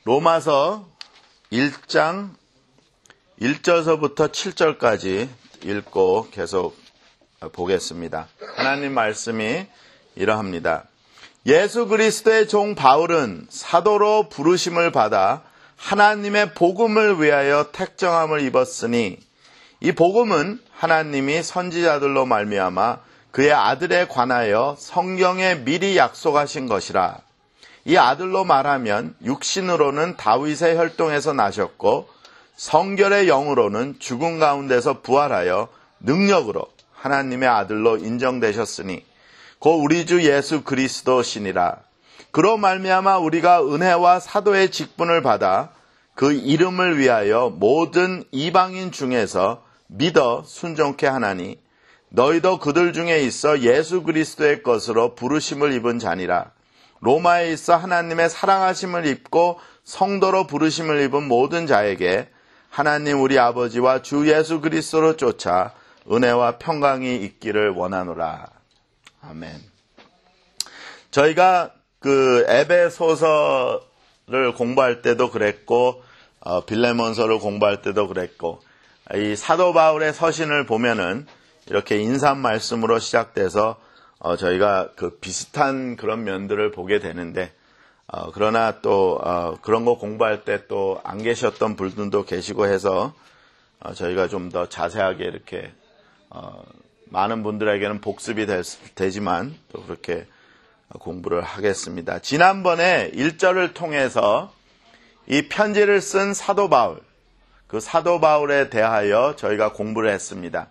로마서 1장 1절서부터 7절까지 읽고 계속 보겠습니다. 하나님 말씀이 이러합니다. 예수 그리스도의 종 바울은 사도로 부르심을 받아 하나님의 복음을 위하여 택정함을 입었으니 이 복음은 하나님이 선지자들로 말미암아 그의 아들에 관하여 성경에 미리 약속하신 것이라. 이 아들로 말하면 육신으로는 다윗의 혈통에서 나셨고 성결의 영으로는 죽은 가운데서 부활하여 능력으로 하나님의 아들로 인정되셨으니 곧 우리 주 예수 그리스도시니라. 그로 말미암아 우리가 은혜와 사도의 직분을 받아 그 이름을 위하여 모든 이방인 중에서 믿어 순종케 하나니 너희도 그들 중에 있어 예수 그리스도의 것으로 부르심을 입은 자니라. 로마에 있어 하나님의 사랑하심을 입고 성도로 부르심을 입은 모든 자에게 하나님 우리 아버지와 주 예수 그리스도로 쫓아 은혜와 평강이 있기를 원하노라. 아멘. 저희가 그 에베소서를 공부할 때도 그랬고 빌레몬서를 공부할 때도 그랬고 이 사도 바울의 서신을 보면은 이렇게 인사 말씀으로 시작돼서 저희가 그 비슷한 그런 면들을 보게 되는데 그러나 또 그런 거 공부할 때 또 안 계셨던 분들도 계시고 해서 저희가 좀 더 자세하게 이렇게 많은 분들에게는 복습이 되지만 또 그렇게 공부를 하겠습니다. 지난번에 1절을 통해서 이 편지를 쓴 사도 바울, 그 사도 바울에 대하여 저희가 공부를 했습니다.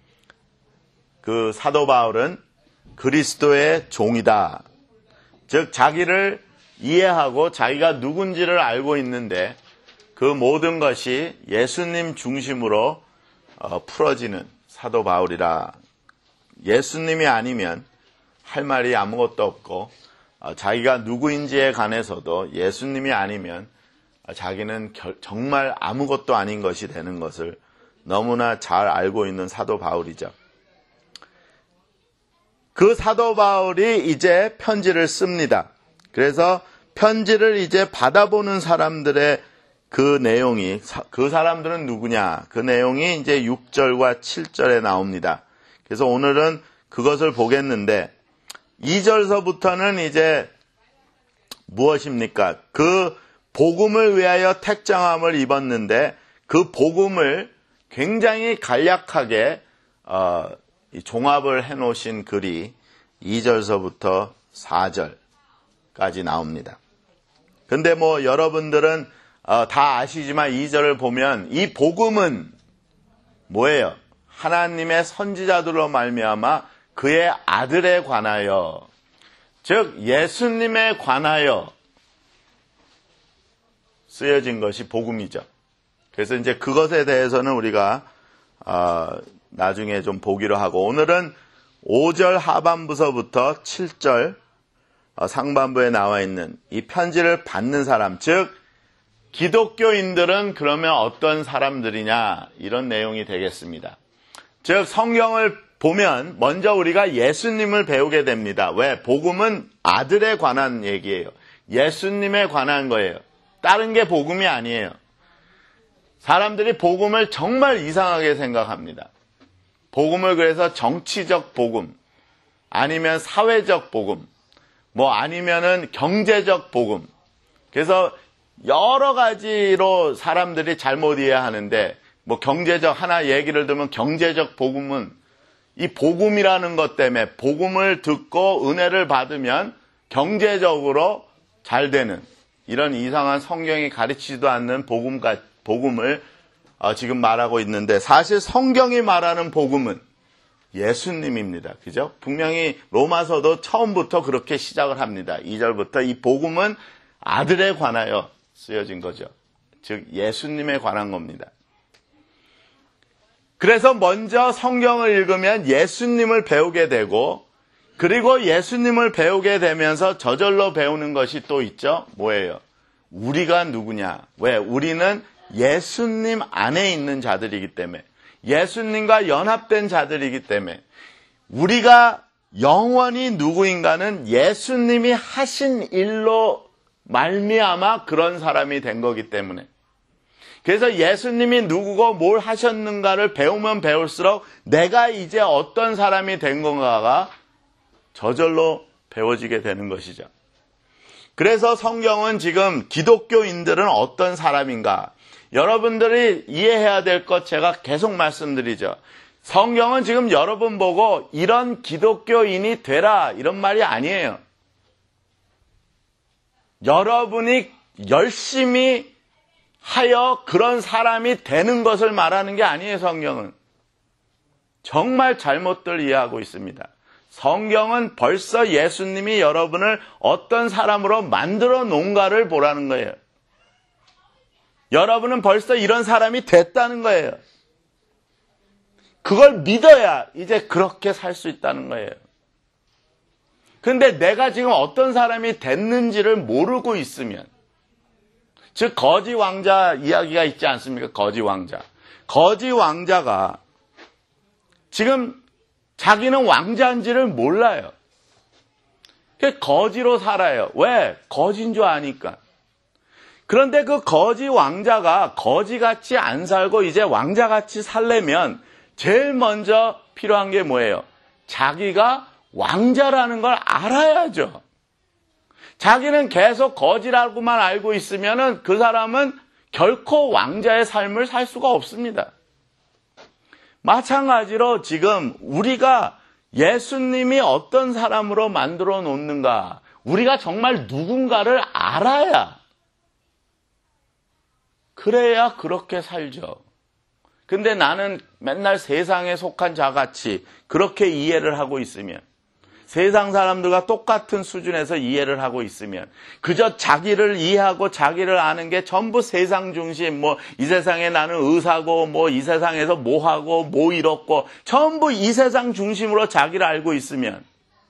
그 사도 바울은 그리스도의 종이다. 즉 자기를 이해하고 자기가 누군지를 알고 있는데 그 모든 것이 예수님 중심으로 풀어지는 사도 바울이라. 예수님이 아니면 할 말이 아무것도 없고 자기가 누구인지에 관해서도 예수님이 아니면 자기는 정말 아무것도 아닌 것이 되는 것을 너무나 잘 알고 있는 사도 바울이죠. 그 사도 바울이 이제 편지를 씁니다. 그래서 편지를 이제 받아보는 사람들의 그 내용이, 그 사람들은 누구냐? 그 내용이 이제 6절과 7절에 나옵니다. 그래서 오늘은 그것을 보겠는데 2절서부터는 이제 무엇입니까? 그 복음을 위하여 택정함을 입었는데 그 복음을 굉장히 간략하게 종합을 해놓으신 글이 2절서부터 4절까지 나옵니다. 근데 뭐 여러분들은 다 아시지만 2절을 보면 이 복음은 뭐예요? 하나님의 선지자들로 말미암아 그의 아들에 관하여, 즉 예수님에 관하여 쓰여진 것이 복음이죠. 그래서 이제 그것에 대해서는 우리가 나중에 좀 보기로 하고, 오늘은 5절 하반부서부터 7절 상반부에 나와 있는 이 편지를 받는 사람, 즉 기독교인들은 그러면 어떤 사람들이냐, 이런 내용이 되겠습니다. 즉 성경을 보면 먼저 우리가 예수님을 배우게 됩니다. 왜? 복음은 아들에 관한 얘기예요. 예수님에 관한 거예요. 다른 게 복음이 아니에요. 사람들이 복음을 정말 이상하게 생각합니다. 복음을 그래서 정치적 복음, 아니면 사회적 복음, 뭐 아니면은 경제적 복음. 그래서 여러 가지로 사람들이 잘못 이해하는데, 뭐 경제적, 하나 예기를 들면 경제적 복음은 이 복음이라는 것 때문에 복음을 듣고 은혜를 받으면 경제적으로 잘 되는, 이런 이상한 성경이 가르치지도 않는 복음을 지금 말하고 있는데, 사실 성경이 말하는 복음은 예수님입니다. 그죠? 분명히 로마서도 처음부터 그렇게 시작을 합니다. 2절부터 이 복음은 아들에 관하여 쓰여진 거죠. 즉 예수님에 관한 겁니다. 그래서 먼저 성경을 읽으면 예수님을 배우게 되고, 그리고 예수님을 배우게 되면서 저절로 배우는 것이 또 있죠. 뭐예요? 우리가 누구냐? 왜? 우리는 예수님 안에 있는 자들이기 때문에, 예수님과 연합된 자들이기 때문에, 우리가 영원히 누구인가는 예수님이 하신 일로 말미암아 그런 사람이 된 거기 때문에. 그래서 예수님이 누구고 뭘 하셨는가를 배우면 배울수록 내가 이제 어떤 사람이 된 건가가 저절로 배워지게 되는 것이죠. 그래서 성경은 지금 기독교인들은 어떤 사람인가? 여러분들이 이해해야 될 것 제가 계속 말씀드리죠. 성경은 지금 여러분 보고 이런 기독교인이 되라 이런 말이 아니에요. 여러분이 열심히 하여 그런 사람이 되는 것을 말하는 게 아니에요, 성경은. 정말 잘못들 이해하고 있습니다. 성경은 벌써 예수님이 여러분을 어떤 사람으로 만들어 놓은가를 보라는 거예요. 여러분은 벌써 이런 사람이 됐다는 거예요. 그걸 믿어야 이제 그렇게 살 수 있다는 거예요. 근데 내가 지금 어떤 사람이 됐는지를 모르고 있으면, 즉 거지 왕자 이야기가 있지 않습니까? 거지 왕자. 거지 왕자가 지금 자기는 왕자인지를 몰라요. 거지로 살아요. 왜? 거지인 줄 아니까. 그런데 그 거지 왕자가 거지같이 안 살고 이제 왕자같이 살려면 제일 먼저 필요한 게 뭐예요? 자기가 왕자라는 걸 알아야죠. 자기는 계속 거지라고만 알고 있으면은 그 사람은 결코 왕자의 삶을 살 수가 없습니다. 마찬가지로 지금 우리가 예수님이 어떤 사람으로 만들어 놓는가, 우리가 정말 누군가를 알아야, 그래야 그렇게 살죠. 근데 나는 맨날 세상에 속한 자같이 그렇게 이해를 하고 있으면, 세상 사람들과 똑같은 수준에서 이해를 하고 있으면, 그저 자기를 이해하고 자기를 아는 게 전부 세상 중심, 이 세상에 나는 의사고, 이 세상에서 뭐 하고, 뭐 이렇고, 전부 이 세상 중심으로 자기를 알고 있으면,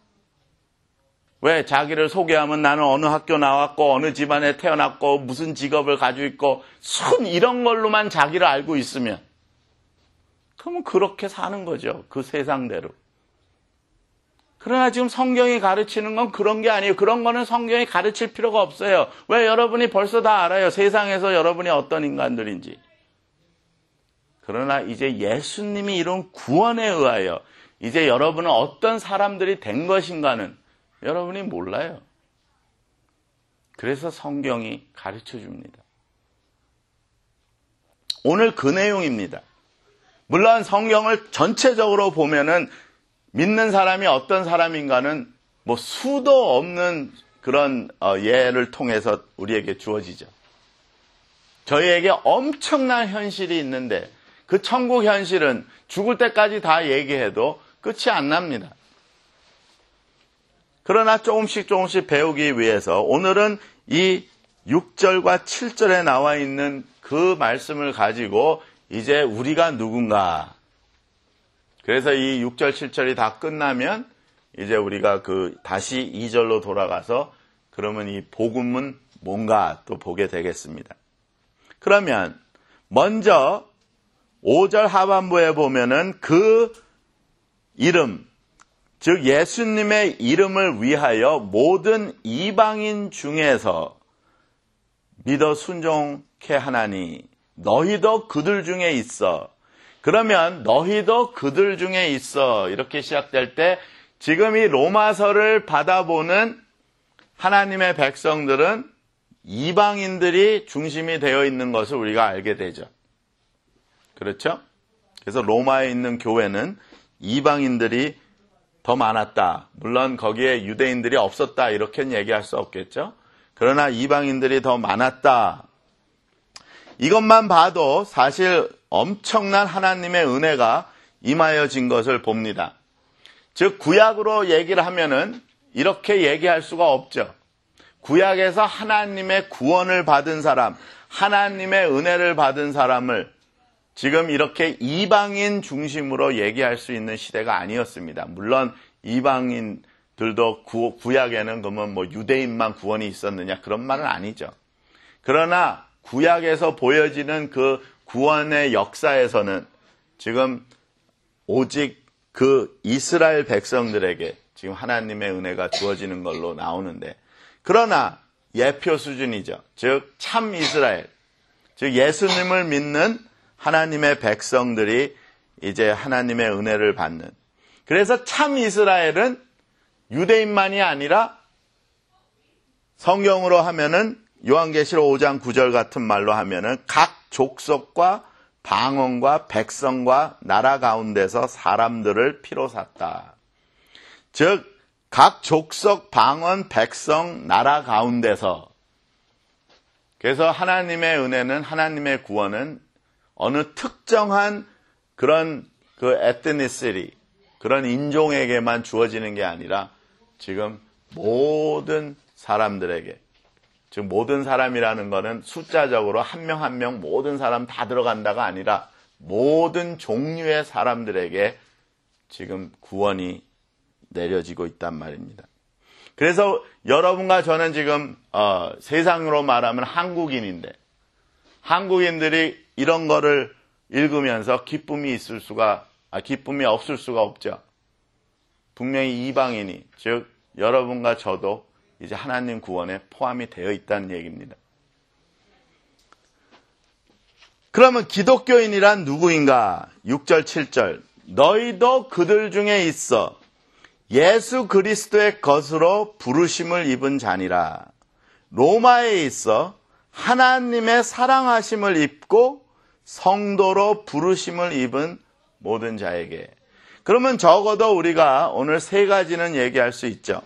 왜 자기를 소개하면 나는 어느 학교 나왔고, 어느 집안에 태어났고, 무슨 직업을 가지고 있고, 이런 걸로만 자기를 알고 있으면, 그러면 그렇게 사는 거죠. 그 세상대로. 그러나 지금 성경이 가르치는 건 그런 게 아니에요. 그런 거는 성경이 가르칠 필요가 없어요. 왜? 여러분이 벌써 다 알아요. 세상에서 여러분이 어떤 인간들인지. 그러나 이제 예수님이 이룬 구원에 의하여 이제 여러분은 어떤 사람들이 된 것인가는 여러분이 몰라요. 그래서 성경이 가르쳐 줍니다. 오늘 그 내용입니다. 물론 성경을 전체적으로 보면은 믿는 사람이 어떤 사람인가는 수도 없는 그런 예를 통해서 우리에게 주어지죠. 저희에게 엄청난 현실이 있는데 그 천국 현실은 죽을 때까지 다 얘기해도 끝이 안 납니다. 그러나 조금씩 배우기 위해서 오늘은 이 6절과 7절에 나와 있는 그 말씀을 가지고 이제 우리가 누군가, 그래서 이 6절, 7절이 다 끝나면 이제 우리가 다시 2절로 돌아가서 그러면 이 복음은 뭔가 또 보게 되겠습니다. 그러면 먼저 5절 하반부에 보면은 그 이름, 즉 예수님의 이름을 위하여 모든 이방인 중에서 믿어 순종케 하나니 너희도 그들 중에 있어. 그러면 너희도 그들 중에 있어 이렇게 시작될 때 지금 이 로마서를 받아보는 하나님의 백성들은 이방인들이 중심이 되어 있는 것을 우리가 알게 되죠. 그렇죠? 그래서 로마에 있는 교회는 이방인들이 더 많았다. 물론 거기에 유대인들이 없었다 이렇게는 얘기할 수 없겠죠. 그러나 이방인들이 더 많았다. 이것만 봐도 사실 엄청난 하나님의 은혜가 임하여진 것을 봅니다. 즉 구약으로 얘기를 하면은 이렇게 얘기할 수가 없죠. 구약에서 하나님의 구원을 받은 사람, 하나님의 은혜를 받은 사람을 지금 이렇게 이방인 중심으로 얘기할 수 있는 시대가 아니었습니다. 물론 이방인들도 구약에는 그러면 유대인만 구원이 있었느냐 그런 말은 아니죠. 그러나 구약에서 보여지는 그 구원의 역사에서는 지금 오직 그 이스라엘 백성들에게 지금 하나님의 은혜가 주어지는 걸로 나오는데, 그러나 예표 수준이죠. 즉 참 이스라엘, 즉 예수님을 믿는 하나님의 백성들이 이제 하나님의 은혜를 받는. 그래서 참 이스라엘은 유대인만이 아니라 성경으로 하면은 요한계시록 5장 9절 같은 말로 하면은 각 족속과 방언과 백성과 나라 가운데서 사람들을 피로 샀다. 즉 각 족속, 방언, 백성, 나라 가운데서. 그래서 하나님의 은혜는, 하나님의 구원은 어느 특정한 그런 그 에트니시티, 그런 인종에게만 주어지는 게 아니라 지금 모든 사람들에게, 즉 모든 사람이라는 것은 숫자적으로 한 명 한 명 모든 사람 다 들어간다가 아니라 모든 종류의 사람들에게 지금 구원이 내려지고 있단 말입니다. 그래서 여러분과 저는 지금 세상으로 말하면 한국인인데, 한국인들이 이런 거를 읽으면서 기쁨이 없을 수가 없죠. 분명히 이방인이, 즉 여러분과 저도 이제 하나님 구원에 포함이 되어 있다는 얘기입니다. 그러면 기독교인이란 누구인가? 6절 7절 너희도 그들 중에 있어 예수 그리스도의 것으로 부르심을 입은 자니라. 로마에 있어 하나님의 사랑하심을 입고 성도로 부르심을 입은 모든 자에게. 그러면 적어도 우리가 오늘 세 가지는 얘기할 수 있죠.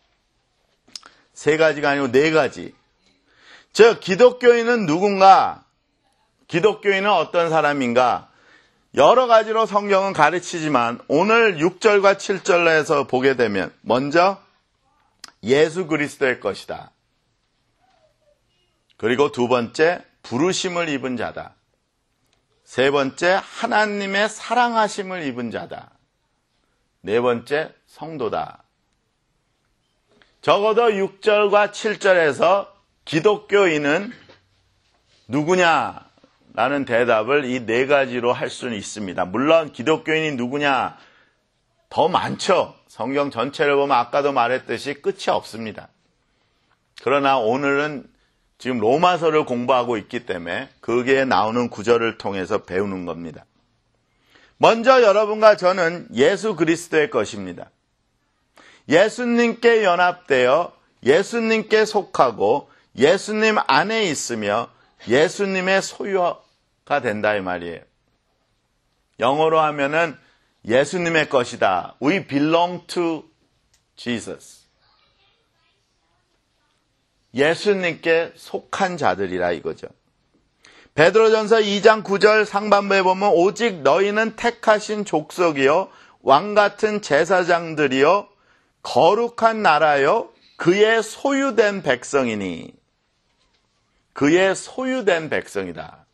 세 가지가 아니고 네 가지. 즉 기독교인은 누군가? 기독교인은 어떤 사람인가? 여러 가지로 성경은 가르치지만 오늘 6절과 7절에서 보게 되면 먼저 예수 그리스도의 것이다. 그리고 두 번째 부르심을 입은 자다. 세 번째 하나님의 사랑하심을 입은 자다. 네 번째 성도다. 적어도 6절과 7절에서 기독교인은 누구냐? 라는 대답을 이 네 가지로 할 수는 있습니다. 물론 기독교인이 누구냐? 더 많죠. 성경 전체를 보면 아까도 말했듯이 끝이 없습니다. 그러나 오늘은 지금 로마서를 공부하고 있기 때문에 거기에 나오는 구절을 통해서 배우는 겁니다. 먼저 여러분과 저는 예수 그리스도의 것입니다. 예수님께 연합되어 예수님께 속하고 예수님 안에 있으며 예수님의 소유가 된다 이 말이에요. 영어로 하면은 예수님의 것이다. We belong to Jesus. 예수님께 속한 자들이라 이거죠. 베드로전서 2장 9절 상반부에 보면 오직 너희는 택하신 족속이요 왕같은 제사장들이요 거룩한 나라요 그의 소유된 백성이니. 그의 소유된 백성이다.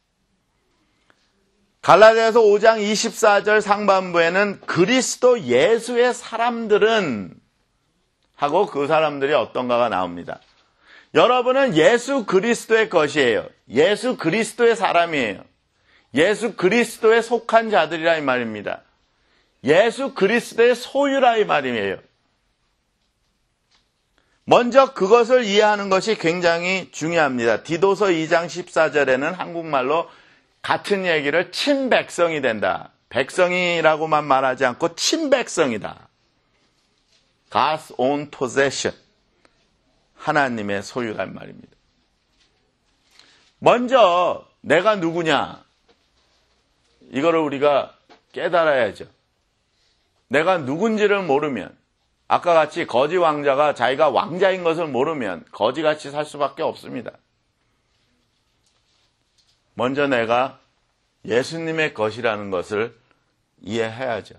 갈라디아서 5장 24절 상반부에는 그리스도 예수의 사람들은 하고 그 사람들이 어떤가가 나옵니다. 여러분은 예수 그리스도의 것이에요. 예수 그리스도의 사람이에요. 예수 그리스도에 속한 자들이라 이 말입니다. 예수 그리스도의 소유라 이 말이에요. 먼저 그것을 이해하는 것이 굉장히 중요합니다. 디도서 2장 14절에는 한국말로 같은 얘기를 친백성이 된다. 백성이라고만 말하지 않고 친백성이다. God's own possession. 하나님의 소유란 말입니다. 먼저 내가 누구냐? 이거를 우리가 깨달아야죠. 내가 누군지를 모르면 아까 같이 거지 왕자가 자기가 왕자인 것을 모르면 거지같이 살 수밖에 없습니다. 먼저 내가 예수님의 것이라는 것을 이해해야죠.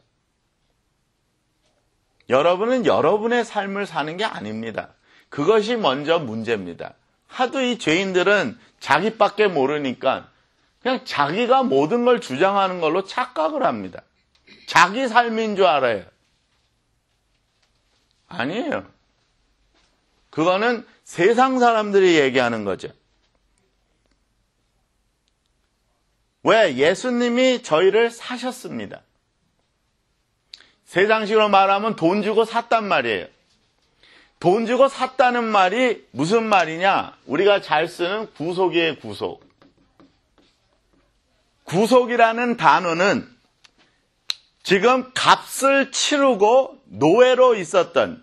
여러분은 여러분의 삶을 사는 게 아닙니다. 그것이 먼저 문제입니다. 하도 이 죄인들은 자기밖에 모르니까 그냥 자기가 모든 걸 주장하는 걸로 착각을 합니다. 자기 삶인 줄 알아요. 아니에요. 그거는 세상 사람들이 얘기하는 거죠. 왜? 예수님이 저희를 사셨습니다. 세상식으로 말하면 돈 주고 샀단 말이에요. 돈 주고 샀다는 말이 무슨 말이냐? 우리가 잘 쓰는 구속이에요, 구속. 구속이라는 단어는 지금 값을 치르고 노예로 있었던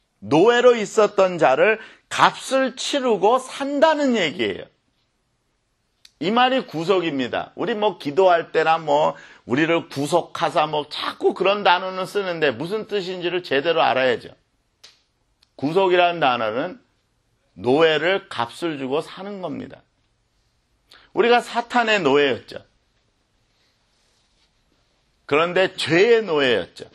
자를 값을 치르고 산다는 얘기예요. 이 말이 구속입니다. 우리 기도할 때나 우리를 구속하사 자꾸 그런 단어는 쓰는데 무슨 뜻인지를 제대로 알아야죠. 구속이라는 단어는 노예를 값을 주고 사는 겁니다. 우리가 사탄의 노예였죠. 그런데 죄의 노예였죠.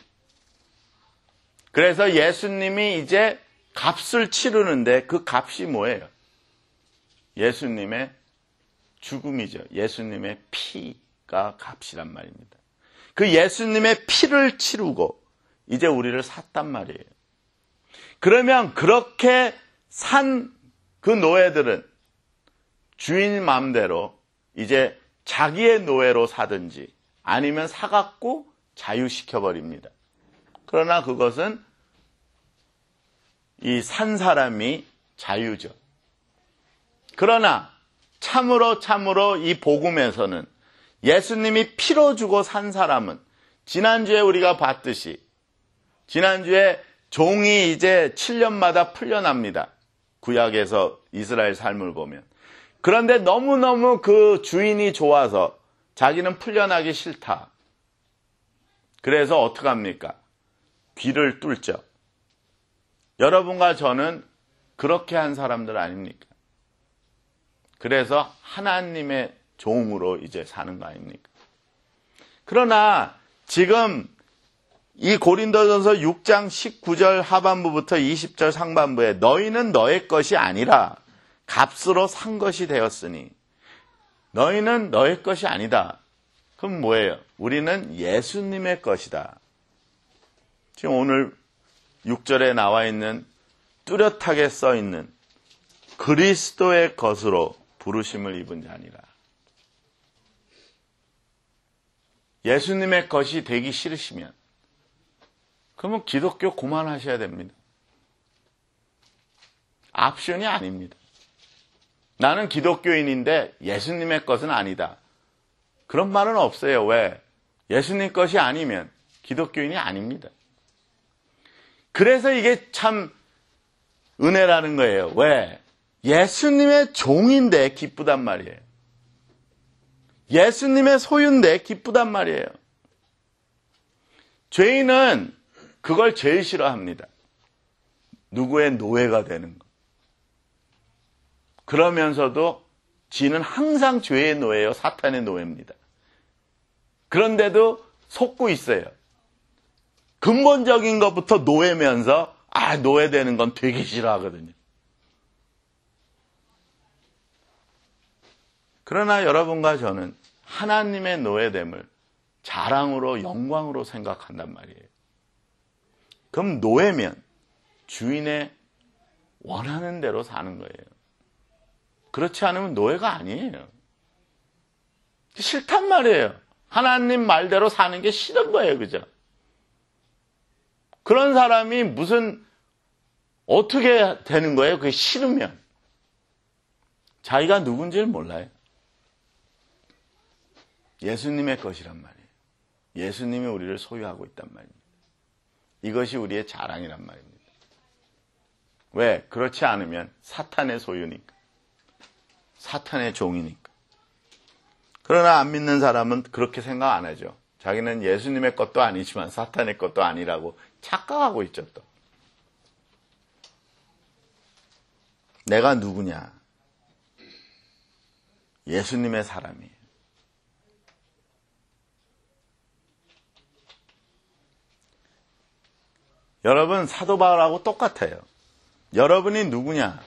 그래서 예수님이 이제 값을 치르는데 그 값이 뭐예요? 예수님의 죽음이죠. 예수님의 피가 값이란 말입니다. 그 예수님의 피를 치르고 이제 우리를 샀단 말이에요. 그러면 그렇게 산 그 노예들은 주인 마음대로 이제 자기의 노예로 사든지 아니면 사갖고 자유시켜버립니다. 그러나 그것은 이 산 사람이 자유죠. 그러나 참으로 이 복음에서는 예수님이 피로 주고 산 사람은 지난주에 우리가 봤듯이 지난주에 종이 이제 7년마다 풀려납니다. 구약에서 이스라엘 삶을 보면. 그런데 너무너무 그 주인이 좋아서 자기는 풀려나기 싫다. 그래서 어떡합니까? 귀를 뚫죠. 여러분과 저는 그렇게 한 사람들 아닙니까? 그래서 하나님의 종으로 이제 사는 거 아닙니까? 그러나 지금 이 고린도전서 6장 19절 하반부부터 20절 상반부에 너희는 너의 것이 아니라 값으로 산 것이 되었으니 너희는 너의 것이 아니다. 그럼 뭐예요? 우리는 예수님의 것이다. 지금 오늘 6절에 나와 있는 뚜렷하게 써 있는 그리스도의 것으로 부르심을 입은 자니라. 예수님의 것이 되기 싫으시면 그러면 기독교 그만하셔야 됩니다. 옵션이 아닙니다. 나는 기독교인인데 예수님의 것은 아니다. 그런 말은 없어요. 왜? 예수님 것이 아니면 기독교인이 아닙니다. 그래서 이게 참 은혜라는 거예요. 왜? 예수님의 종인데 기쁘단 말이에요. 예수님의 소유인데 기쁘단 말이에요. 죄인은 그걸 제일 싫어합니다. 누구의 노예가 되는 거. 그러면서도 지는 항상 죄의 노예예요. 사탄의 노예입니다. 그런데도 속고 있어요. 근본적인 것부터 노예면서 노예되는 건 되게 싫어하거든요. 그러나 여러분과 저는 하나님의 노예됨을 자랑으로 영광으로 생각한단 말이에요. 그럼 노예면 주인의 원하는 대로 사는 거예요. 그렇지 않으면 노예가 아니에요. 싫단 말이에요. 하나님 말대로 사는 게 싫은 거예요. 그죠? 그런 사람이 어떻게 되는 거예요? 그게 싫으면. 자기가 누군지를 몰라요. 예수님의 것이란 말이에요. 예수님이 우리를 소유하고 있단 말입니다. 이것이 우리의 자랑이란 말입니다. 왜? 그렇지 않으면 사탄의 소유니까. 사탄의 종이니까. 그러나 안 믿는 사람은 그렇게 생각 안 하죠. 자기는 예수님의 것도 아니지만 사탄의 것도 아니라고 착각하고 있죠. 또. 내가 누구냐? 예수님의 사람이에요. 여러분 사도 바울하고 똑같아요. 여러분이 누구냐?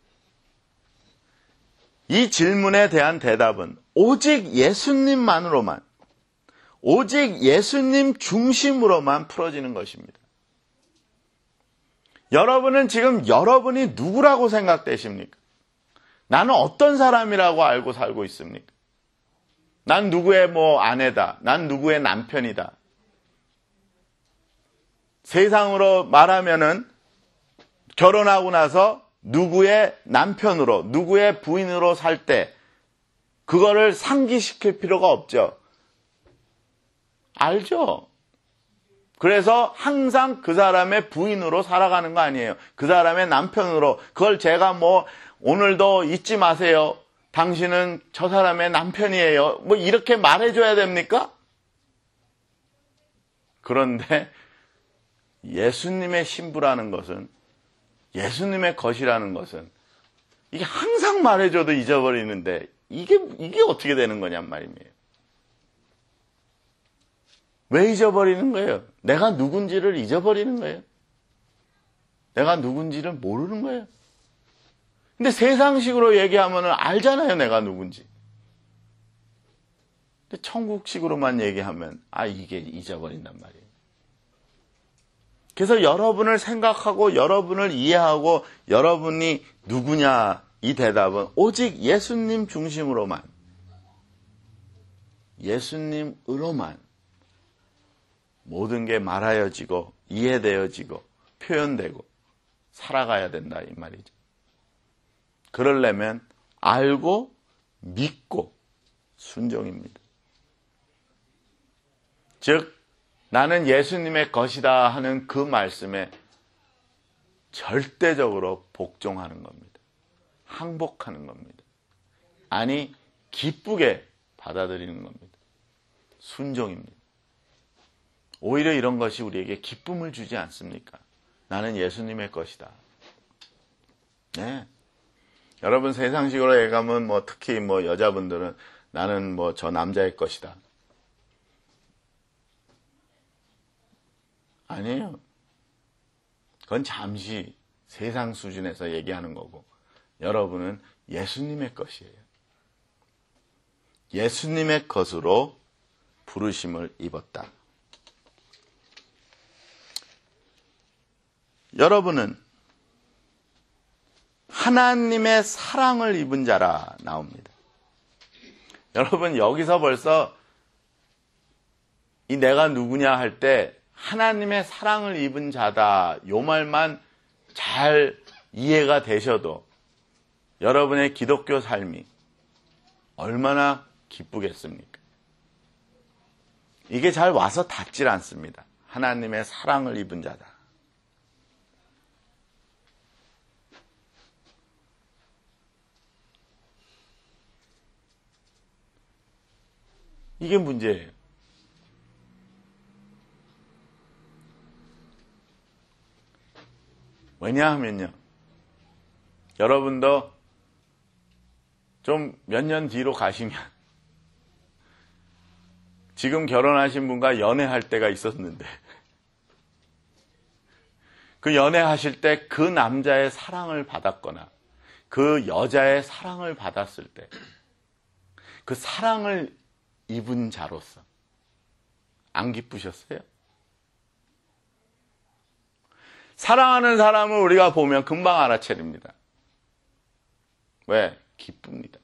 이 질문에 대한 대답은 오직 예수님만으로만, 오직 예수님 중심으로만 풀어지는 것입니다. 여러분은 지금 여러분이 누구라고 생각되십니까? 나는 어떤 사람이라고 알고 살고 있습니까? 난 누구의 아내다. 난 누구의 남편이다. 세상으로 말하면은 결혼하고 나서 누구의 남편으로, 누구의 부인으로 살 때 그거를 상기시킬 필요가 없죠. 알죠? 그래서 항상 그 사람의 부인으로 살아가는 거 아니에요. 그 사람의 남편으로. 그걸 제가 뭐 오늘도 잊지 마세요. 당신은 저 사람의 남편이에요. 뭐 이렇게 말해줘야 됩니까? 그런데 예수님의 신부라는 것은, 예수님의 것이라는 것은 이게 항상 말해줘도 잊어버리는데 이게 어떻게 되는 거냔 말입니다. 왜 잊어버리는 거예요? 내가 누군지를 잊어버리는 거예요. 내가 누군지를 모르는 거예요. 근데 세상식으로 얘기하면 알잖아요, 내가 누군지. 근데 천국식으로만 얘기하면 이게 잊어버린단 말이에요. 그래서 여러분을 생각하고 여러분을 이해하고 여러분이 누구냐 이 대답은 오직 예수님 중심으로만, 예수님으로만 모든 게 말하여지고 이해되어지고 표현되고 살아가야 된다 이 말이죠. 그러려면 알고 믿고 순종입니다. 즉 나는 예수님의 것이다 하는 그 말씀에 절대적으로 복종하는 겁니다. 항복하는 겁니다. 아니 기쁘게 받아들이는 겁니다. 순종입니다. 오히려 이런 것이 우리에게 기쁨을 주지 않습니까? 나는 예수님의 것이다. 네. 여러분 세상식으로 얘기하면 특히 여자분들은 나는 저 남자의 것이다. 아니에요. 그건 잠시 세상 수준에서 얘기하는 거고 여러분은 예수님의 것이에요. 예수님의 것으로 부르심을 입었다. 여러분은 하나님의 사랑을 입은 자라 나옵니다. 여러분 여기서 벌써 이 내가 누구냐 할 때 하나님의 사랑을 입은 자다 요 말만 잘 이해가 되셔도 여러분의 기독교 삶이 얼마나 기쁘겠습니까? 이게 잘 와서 닿질 않습니다. 하나님의 사랑을 입은 자다. 이게 문제예요. 왜냐하면요. 여러분도 좀 몇 년 뒤로 가시면 지금 결혼하신 분과 연애할 때가 있었는데 그 연애하실 때 그 남자의 사랑을 받았거나 그 여자의 사랑을 받았을 때 그 사랑을 입은 자로서 안 기쁘셨어요? 사랑하는 사람을 우리가 보면 금방 알아차립니다. 왜? 기쁩니다.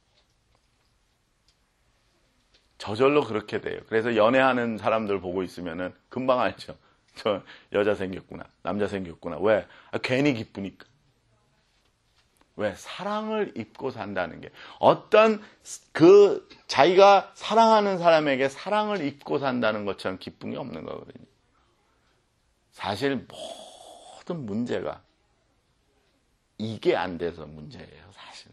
저절로 그렇게 돼요. 그래서 연애하는 사람들 보고 있으면은 금방 알죠. 저 여자 생겼구나, 남자 생겼구나. 왜? 괜히 기쁘니까. 왜? 사랑을 입고 산다는 게 어떤 자기가 사랑하는 사람에게 사랑을 입고 산다는 것처럼 기쁜 게 없는 거거든요. 사실 모든 문제가 이게 안 돼서 문제예요. 사실은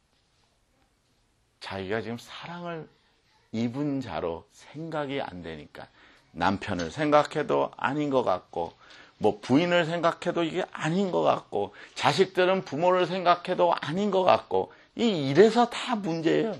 자기가 지금 사랑을 입은 자로 생각이 안 되니까 남편을 생각해도 아닌 것 같고 부인을 생각해도 이게 아닌 것 같고 자식들은 부모를 생각해도 아닌 것 같고 이래서 다 문제예요.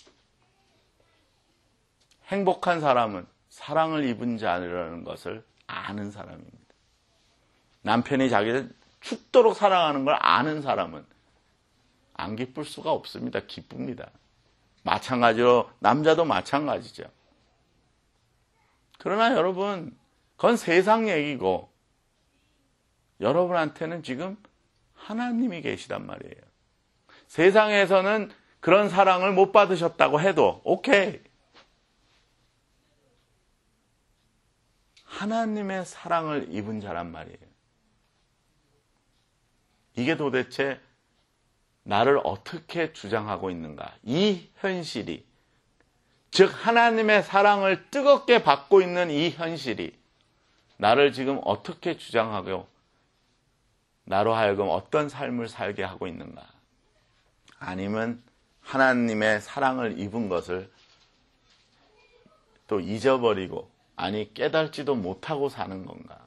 행복한 사람은 사랑을 입은 자라는 것을 아는 사람입니다. 남편이 자기를 죽도록 사랑하는 걸 아는 사람은 안 기쁠 수가 없습니다. 기쁩니다. 마찬가지로 남자도 마찬가지죠. 그러나 여러분 그건 세상 얘기고 여러분한테는 지금 하나님이 계시단 말이에요. 세상에서는 그런 사랑을 못 받으셨다고 해도 오케이. 하나님의 사랑을 입은 자란 말이에요. 이게 도대체 나를 어떻게 주장하고 있는가? 이 현실이, 즉 하나님의 사랑을 뜨겁게 받고 있는 이 현실이 나를 지금 어떻게 주장하고 나로 하여금 어떤 삶을 살게 하고 있는가? 아니면 하나님의 사랑을 입은 것을 또 잊어버리고, 아니 깨달지도 못하고 사는 건가?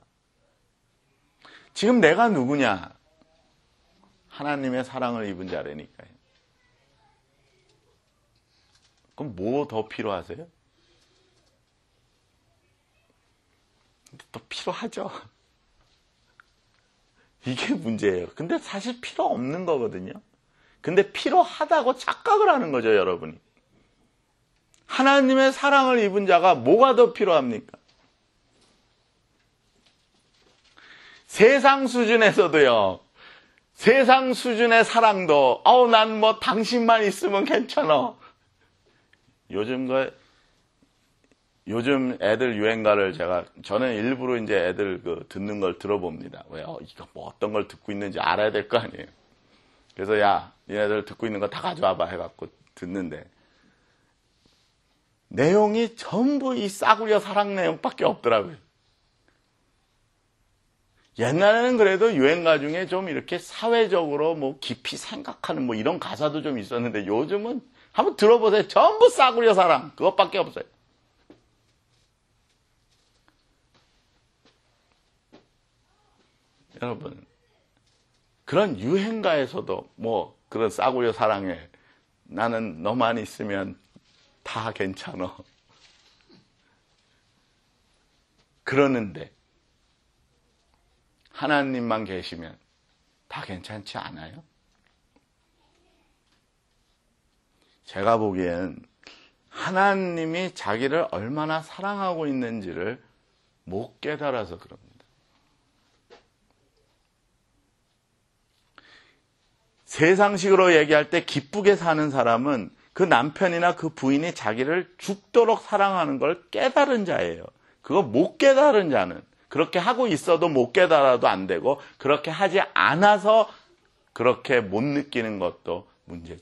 지금 내가 누구냐? 하나님의 사랑을 입은 자라니까요. 그럼 뭐 더 필요하세요? 또 필요하죠. 이게 문제예요. 근데 사실 필요 없는 거거든요. 근데 필요하다고 착각을 하는 거죠, 여러분이. 하나님의 사랑을 입은 자가 뭐가 더 필요합니까? 세상 수준에서도요, 세상 수준의 사랑도, 난 뭐 당신만 있으면 괜찮아. 요즘 애들 유행가를 저는 일부러 이제 애들 듣는 걸 들어봅니다. 왜요? 이거 뭐 어떤 걸 듣고 있는지 알아야 될 거 아니에요. 그래서 야, 얘네들 듣고 있는 거 다 가져와봐 해갖고 듣는데, 내용이 전부 이 싸구려 사랑 내용밖에 없더라고요. 옛날에는 그래도 유행가 중에 좀 이렇게 사회적으로 뭐 깊이 생각하는 뭐 이런 가사도 좀 있었는데, 요즘은 한번 들어보세요. 전부 싸구려 사랑, 그것밖에 없어요. 여러분, 그런 유행가에서도 뭐 그런 싸구려 사랑에 나는 너만 있으면 다 괜찮아. 그러는데 하나님만 계시면 다 괜찮지 않아요? 제가 보기엔 하나님이 자기를 얼마나 사랑하고 있는지를 못 깨달아서 그럽니다. 세상식으로 얘기할 때 기쁘게 사는 사람은 그 남편이나 그 부인이 자기를 죽도록 사랑하는 걸 깨달은 자예요. 그거 못 깨달은 자는, 그렇게 하고 있어도 못 깨달아도 안 되고, 그렇게 하지 않아서 그렇게 못 느끼는 것도 문제죠.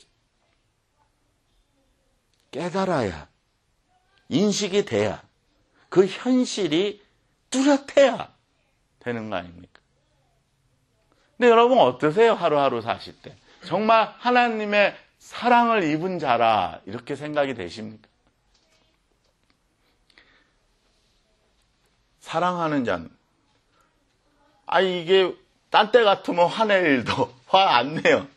깨달아야, 인식이 돼야, 그 현실이 뚜렷해야 되는 거 아닙니까? 근데 여러분 어떠세요? 하루하루 사실 때. 정말 하나님의 사랑을 입은 자라 이렇게 생각이 되십니까? 사랑하는 자는, 이게 딴 때 같으면 화낼 일도 화 안 내요.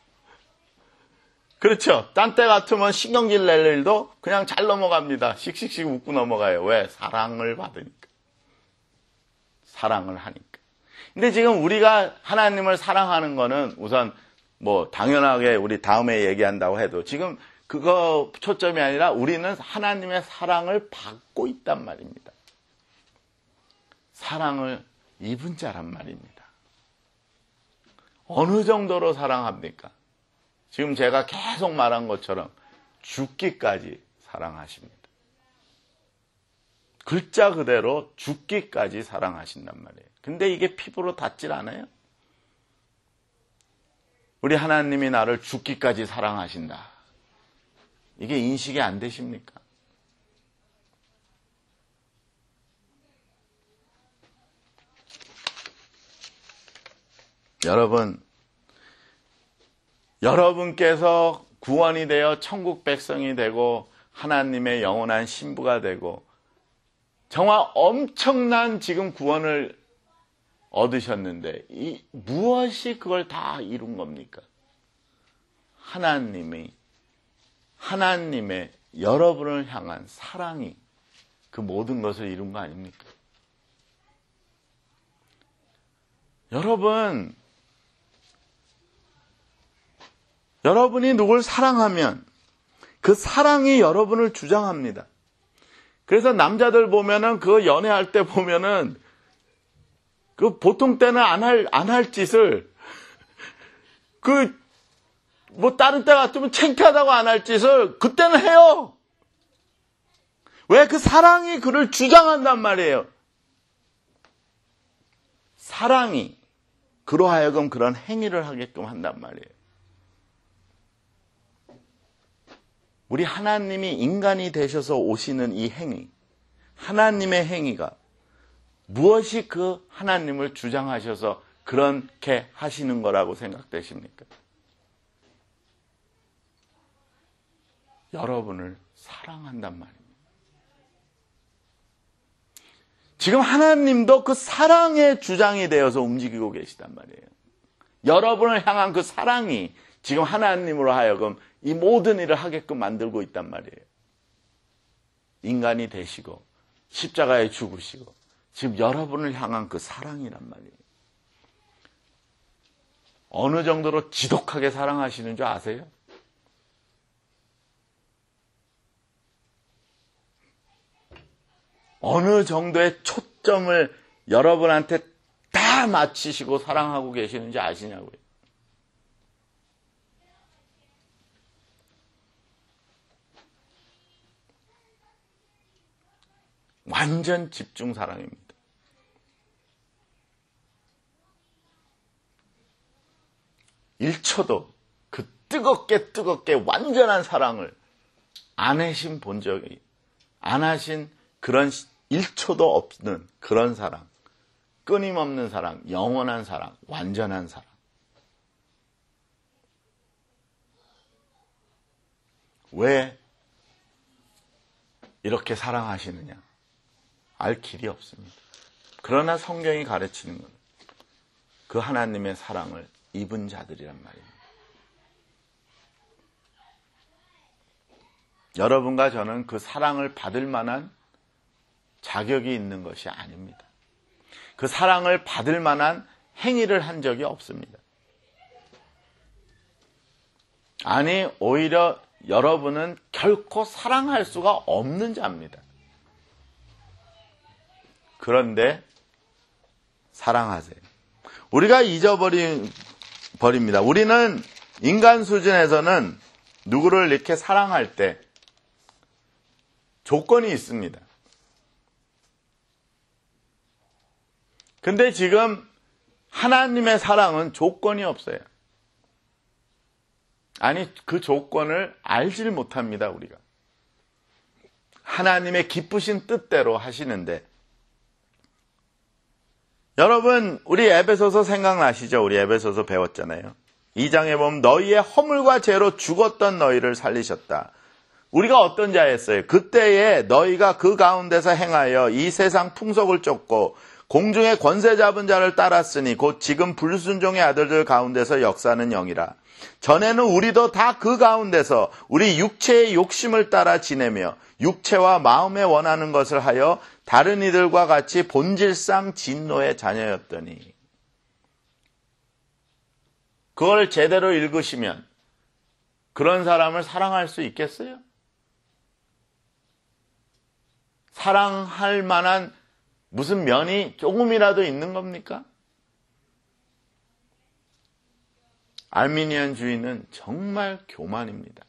그렇죠? 딴 때 같으면 신경질 낼 일도 그냥 잘 넘어갑니다. 씩씩씩 웃고 넘어가요. 왜? 사랑을 받으니까. 사랑을 하니까. 근데 지금 우리가 하나님을 사랑하는 거는 우선 뭐 당연하게 우리 다음에 얘기한다고 해도 지금 그거 초점이 아니라 우리는 하나님의 사랑을 받고 있단 말입니다. 사랑을 입은 자란 말입니다. 어느 정도로 사랑합니까? 지금 제가 계속 말한 것처럼 죽기까지 사랑하십니다. 글자 그대로 죽기까지 사랑하신단 말이에요. 근데 이게 피부로 닿질 않아요? 우리 하나님이 나를 죽기까지 사랑하신다. 이게 인식이 안 되십니까? 여러분께서 구원이 되어 천국 백성이 되고 하나님의 영원한 신부가 되고 정말 엄청난 지금 구원을 얻으셨는데 무엇이 그걸 다 이룬 겁니까? 하나님의 여러분을 향한 사랑이 그 모든 것을 이룬 거 아닙니까? 여러분이 누굴 사랑하면 그 사랑이 여러분을 주장합니다. 그래서 남자들 보면은 그 연애할 때 보면은 그 보통 때는 안 할 짓을 뭐 다른 때 같으면 창피하다고 안 할 짓을 그때는 해요. 왜? 그 사랑이 그를 주장한단 말이에요. 사랑이 그로 하여금 그런 행위를 하게끔 한단 말이에요. 우리 하나님이 인간이 되셔서 오시는 이 행위, 하나님의 행위가 무엇이 그 하나님을 주장하셔서 그렇게 하시는 거라고 생각되십니까? 여러분을 사랑한단 말입니다. 지금 하나님도 그 사랑의 주장이 되어서 움직이고 계시단 말이에요. 여러분을 향한 그 사랑이 지금 하나님으로 하여금 이 모든 일을 하게끔 만들고 있단 말이에요. 인간이 되시고 십자가에 죽으시고 지금 여러분을 향한 그 사랑이란 말이에요. 어느 정도로 지독하게 사랑하시는 줄 아세요? 어느 정도의 초점을 여러분한테 다 맞추시고 사랑하고 계시는지 아시냐고요. 완전 집중 사랑입니다. 일초도 그 뜨겁게 완전한 사랑을 안 하신 본 적이, 안 하신 그런 1초도 없는 그런 사랑, 끊임없는 사랑, 영원한 사랑, 완전한 사랑. 왜 이렇게 사랑하시느냐? 알 길이 없습니다. 그러나 성경이 가르치는 건 그 하나님의 사랑을 입은 자들이란 말입니다. 여러분과 저는 그 사랑을 받을 만한 자격이 있는 것이 아닙니다. 그 사랑을 받을 만한 행위를 한 적이 없습니다. 아니, 오히려 여러분은 결코 사랑할 수가 없는 자입니다. 그런데 사랑하세요. 우리가 잊어버립니다. 우리는 인간 수준에서는 누구를 이렇게 사랑할 때 조건이 있습니다. 근데 지금 하나님의 사랑은 조건이 없어요. 아니, 그 조건을 알질 못합니다, 우리가. 하나님의 기쁘신 뜻대로 하시는데, 여러분, 우리 에베소서 생각나시죠? 우리 에베소서 배웠잖아요. 2장에 보면 너희의 허물과 죄로 죽었던 너희를 살리셨다. 우리가 어떤 자였어요? 그때에 너희가 그 가운데서 행하여 이 세상 풍속을 쫓고 공중의 권세 잡은 자를 따랐으니 곧 지금 불순종의 아들들 가운데서 역사하는 영이라. 전에는 우리도 다 그 가운데서 우리 육체의 욕심을 따라 지내며 육체와 마음에 원하는 것을 하여 다른 이들과 같이 본질상 진노의 자녀였더니. 그걸 제대로 읽으시면 그런 사람을 사랑할 수 있겠어요? 사랑할 만한 무슨 면이 조금이라도 있는 겁니까? 알미니안주의는 정말 교만입니다.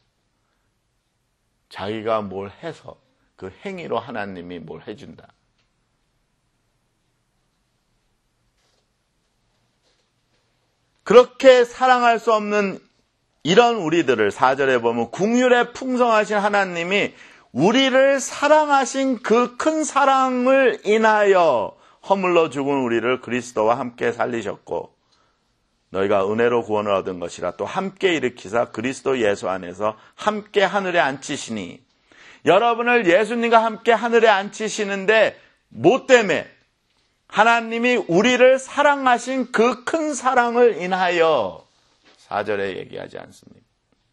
자기가 뭘 해서 그 행위로 하나님이 뭘 해준다. 그렇게 사랑할 수 없는 이런 우리들을 4절에 보면 긍휼에 풍성하신 하나님이 우리를 사랑하신 그 큰 사랑을 인하여 허물로 죽은 우리를 그리스도와 함께 살리셨고 너희가 은혜로 구원을 얻은 것이라 또 함께 일으키사 그리스도 예수 안에서 함께 하늘에 앉히시니. 여러분을 예수님과 함께 하늘에 앉히시는데 뭐 때문에? 하나님이 우리를 사랑하신 그 큰 사랑을 인하여. 4절에 얘기하지 않습니까?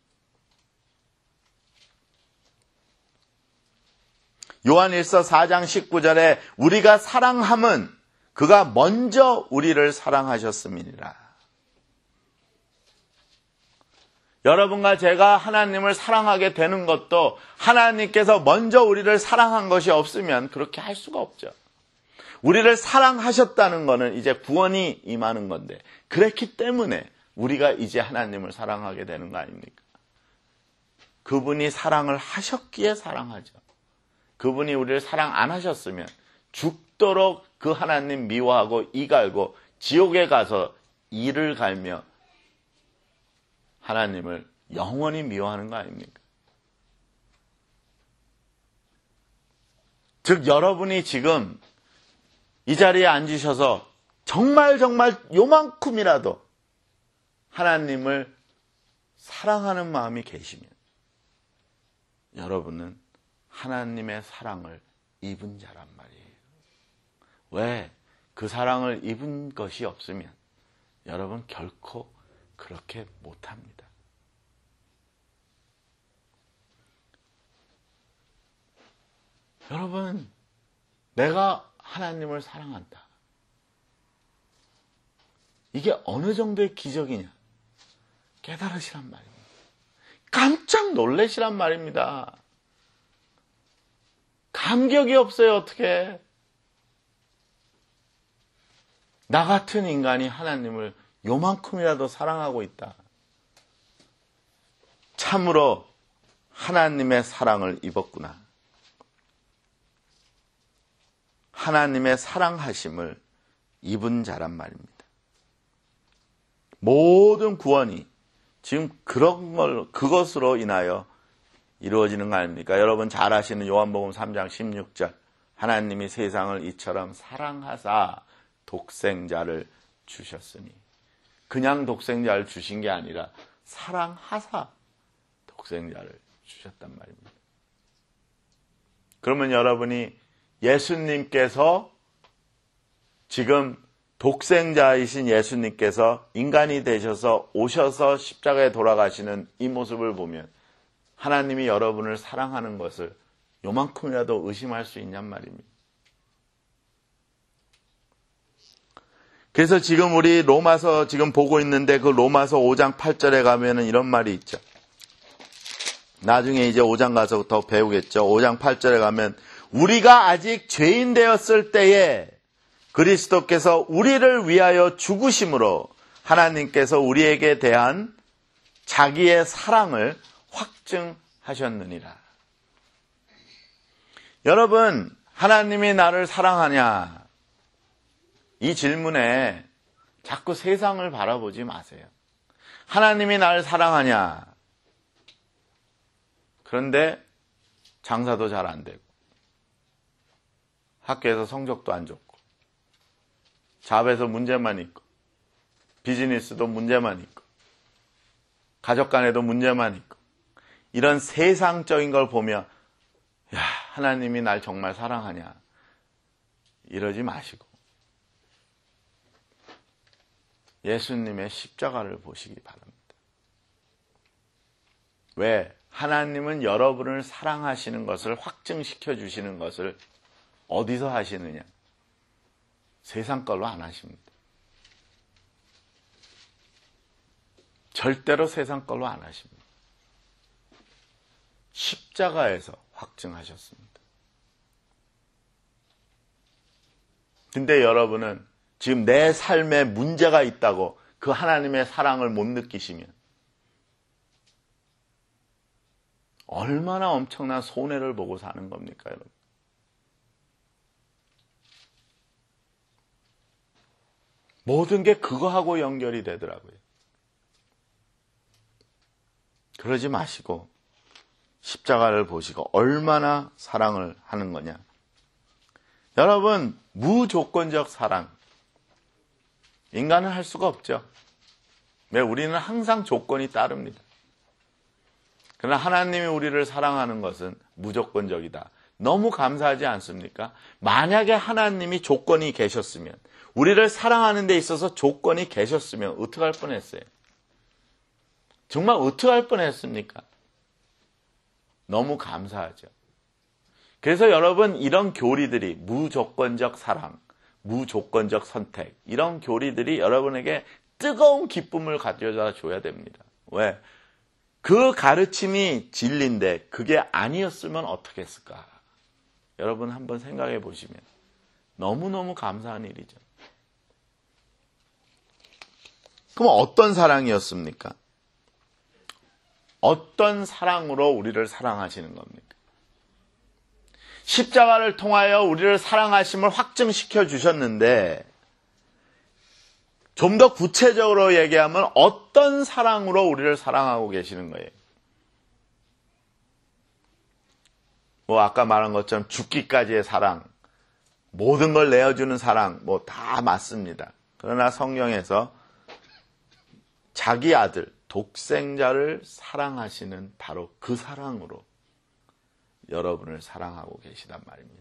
요한일서 4장 19절에 우리가 사랑함은 그가 먼저 우리를 사랑하셨음이니라. 여러분과 제가 하나님을 사랑하게 되는 것도 하나님께서 먼저 우리를 사랑한 것이 없으면 그렇게 할 수가 없죠. 우리를 사랑하셨다는 것은 이제 구원이 임하는 건데 그랬기 때문에 우리가 이제 하나님을 사랑하게 되는 거 아닙니까? 그분이 사랑을 하셨기에 사랑하죠. 그분이 우리를 사랑 안 하셨으면 죽도록 그 하나님 미워하고 이갈고 지옥에 가서 이를 갈며 하나님을 영원히 미워하는 거 아닙니까? 즉 여러분이 지금 이 자리에 앉으셔서 정말 요만큼이라도 하나님을 사랑하는 마음이 계시면 여러분은 하나님의 사랑을 입은 자란 말이에요. 왜? 그 사랑을 입은 것이 없으면 여러분 결코 그렇게 못합니다. 여러분, 내가 하나님을 사랑한다. 이게 어느 정도의 기적이냐? 깨달으시란 말입니다. 깜짝 놀라시란 말입니다. 감격이 없어요, 어떻게. 나 같은 인간이 하나님을 요만큼이라도 사랑하고 있다. 참으로 하나님의 사랑을 입었구나. 하나님의 사랑하심을 입은 자란 말입니다. 모든 구원이 지금 그것으로 인하여 이루어지는 거 아닙니까? 여러분 잘 아시는 요한복음 3장 16절. 하나님이 세상을 이처럼 사랑하사 독생자를 주셨으니. 그냥 독생자를 주신 게 아니라 사랑하사 독생자를 주셨단 말입니다. 그러면 여러분이 예수님께서 지금 독생자이신 예수님께서 인간이 되셔서 오셔서 십자가에 돌아가시는 이 모습을 보면 하나님이 여러분을 사랑하는 것을 요만큼이라도 의심할 수 있냔 말입니다. 그래서 지금 우리 로마서 지금 보고 있는데 그 로마서 5장 8절에 가면은 이런 말이 있죠. 나중에 이제 5장 가서 더 배우겠죠. 5장 8절에 가면 우리가 아직 죄인 되었을 때에 그리스도께서 우리를 위하여 죽으심으로 하나님께서 우리에게 대한 자기의 사랑을 확증하셨느니라. 여러분, 하나님이 나를 사랑하냐? 이 질문에 자꾸 세상을 바라보지 마세요. 하나님이 나를 사랑하냐? 그런데 장사도 잘 안 되고 학교에서 성적도 안 좋고 잡에서 문제만 있고 비즈니스도 문제만 있고 가족 간에도 문제만 있고 이런 세상적인 걸 보며 야, 하나님이 날 정말 사랑하냐? 이러지 마시고 예수님의 십자가를 보시기 바랍니다. 왜? 하나님은 여러분을 사랑하시는 것을 확증시켜 주시는 것을 어디서 하시느냐? 세상 걸로 안 하십니다. 절대로 세상 걸로 안 하십니다. 십자가에서 확증하셨습니다. 근데 여러분은 지금 내 삶에 문제가 있다고 그 하나님의 사랑을 못 느끼시면 얼마나 엄청난 손해를 보고 사는 겁니까, 여러분? 모든 게 그거하고 연결이 되더라고요. 그러지 마시고 십자가를 보시고 얼마나 사랑을 하는 거냐. 여러분, 무조건적 사랑. 인간은 할 수가 없죠. 왜? 우리는 항상 조건이 따릅니다. 그러나 하나님이 우리를 사랑하는 것은 무조건적이다. 너무 감사하지 않습니까? 만약에 하나님이 조건이 계셨으면, 우리를 사랑하는 데 있어서 조건이 계셨으면 어떡할 뻔했어요? 정말 어떡할 뻔했습니까? 너무 감사하죠. 그래서 여러분, 이런 교리들이 무조건적 사랑, 무조건적 선택, 이런 교리들이 여러분에게 뜨거운 기쁨을 가져다 줘야 됩니다. 왜? 그 가르침이 진리인데 그게 아니었으면 어떻게 했을까? 여러분 한번 생각해 보시면 너무너무 감사한 일이죠. 그럼 어떤 사랑이었습니까? 어떤 사랑으로 우리를 사랑하시는 겁니까? 십자가를 통하여 우리를 사랑하심을 확증시켜 주셨는데 좀 더 구체적으로 얘기하면 어떤 사랑으로 우리를 사랑하고 계시는 거예요. 뭐 아까 말한 것처럼 죽기까지의 사랑, 모든 걸 내어주는 사랑, 뭐 다 맞습니다. 그러나 성경에서 자기 아들, 독생자를 사랑하시는 바로 그 사랑으로 여러분을 사랑하고 계시단 말입니다.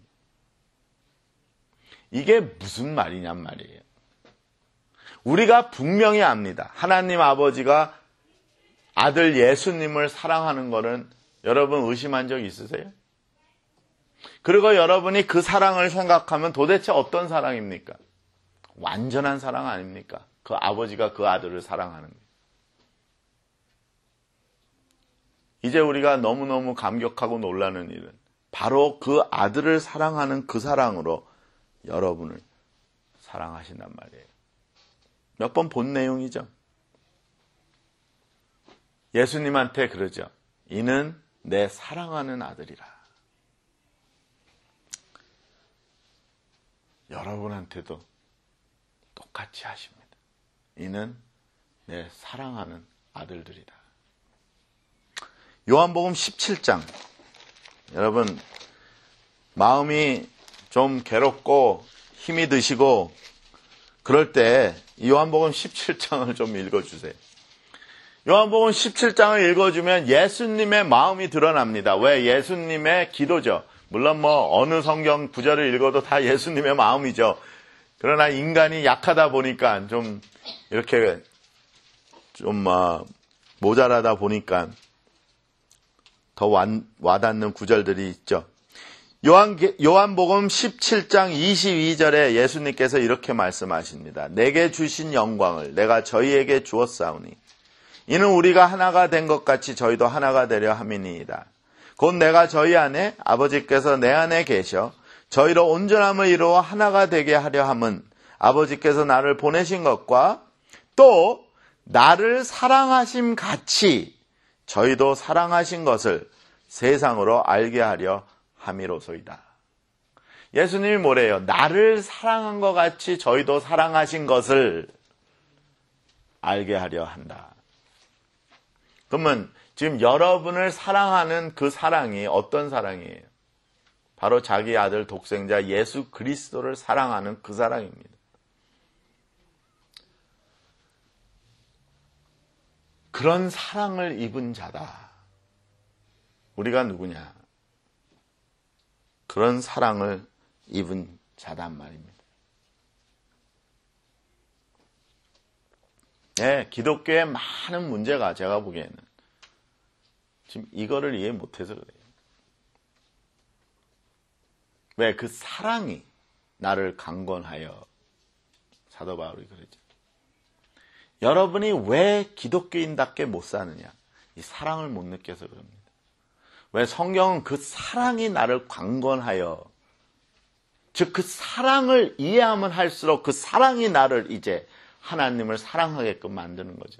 이게 무슨 말이냔 말이에요. 우리가 분명히 압니다. 하나님 아버지가 아들 예수님을 사랑하는 것은 여러분 의심한 적 있으세요? 그리고 여러분이 그 사랑을 생각하면 도대체 어떤 사랑입니까? 완전한 사랑 아닙니까? 그 아버지가 그 아들을 사랑하는 거예요. 이제 우리가 너무너무 감격하고 놀라는 일은 바로 그 아들을 사랑하는 그 사랑으로 여러분을 사랑하신단 말이에요. 몇 번 본 내용이죠. 예수님한테 그러죠. 이는 내 사랑하는 아들이라. 여러분한테도 똑같이 하십니다. 이는 내 사랑하는 아들들이다. 요한복음 17장. 여러분, 마음이 좀 괴롭고 힘이 드시고 그럴 때 요한복음 17장을 좀 읽어주세요. 요한복음 17장을 읽어주면 예수님의 마음이 드러납니다. 왜? 예수님의 기도죠. 물론 뭐 어느 성경 구절을 읽어도 다 예수님의 마음이죠. 그러나 인간이 약하다 보니까 좀 이렇게 좀 모자라다 보니까 더 와닿는 구절들이 있죠. 요한복음 17장 22절에 예수님께서 이렇게 말씀하십니다. 내게 주신 영광을 내가 저희에게 주었사오니 이는 우리가 하나가 된 것 같이 저희도 하나가 되려 함이니이다. 곧 내가 저희 안에 아버지께서 내 안에 계셔 저희로 온전함을 이루어 하나가 되게 하려 함은 아버지께서 나를 보내신 것과 또 나를 사랑하심 같이 저희도 사랑하신 것을 세상으로 알게 하려 함이로소이다. 예수님이 뭐래요? 나를 사랑한 것 같이 저희도 사랑하신 것을 알게 하려 한다. 그러면 지금 여러분을 사랑하는 그 사랑이 어떤 사랑이에요? 바로 자기 아들 독생자 예수 그리스도를 사랑하는 그 사랑입니다. 그런 사랑을 입은 자다. 우리가 누구냐? 그런 사랑을 입은 자단 말입니다. 네, 기독교의 많은 문제가 제가 보기에는 지금 이거를 이해 못해서 그래요. 왜? 그 사랑이 나를 강권하여 사도 바울이 그러죠. 여러분이 왜 기독교인답게 못 사느냐? 이 사랑을 못 느껴서 그럽니다. 왜? 성경은 그 사랑이 나를 강권하여, 즉 그 사랑을 이해하면 할수록 그 사랑이 나를 이제 하나님을 사랑하게끔 만드는 거죠.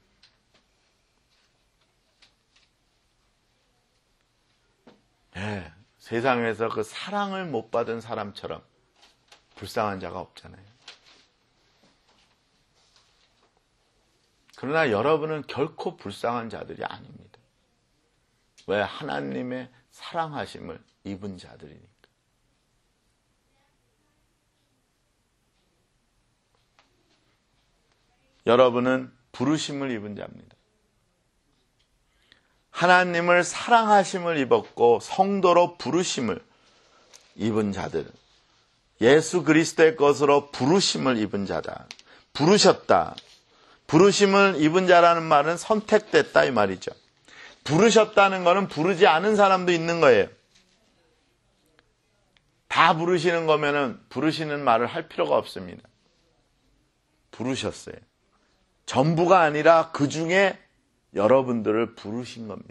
네, 세상에서 그 사랑을 못 받은 사람처럼 불쌍한 자가 없잖아요. 그러나 여러분은 결코 불쌍한 자들이 아닙니다. 왜? 하나님의 사랑하심을 입은 자들이니까. 여러분은 부르심을 입은 자입니다. 하나님을 사랑하심을 입었고 성도로 부르심을 입은 자들. 예수 그리스도의 것으로 부르심을 입은 자다. 부르셨다. 부르심을 입은 자라는 말은 선택됐다 이 말이죠. 부르셨다는 것은 부르지 않은 사람도 있는 거예요. 다 부르시는 거면은 부르시는 말을 할 필요가 없습니다. 부르셨어요. 전부가 아니라 그 중에 여러분들을 부르신 겁니다.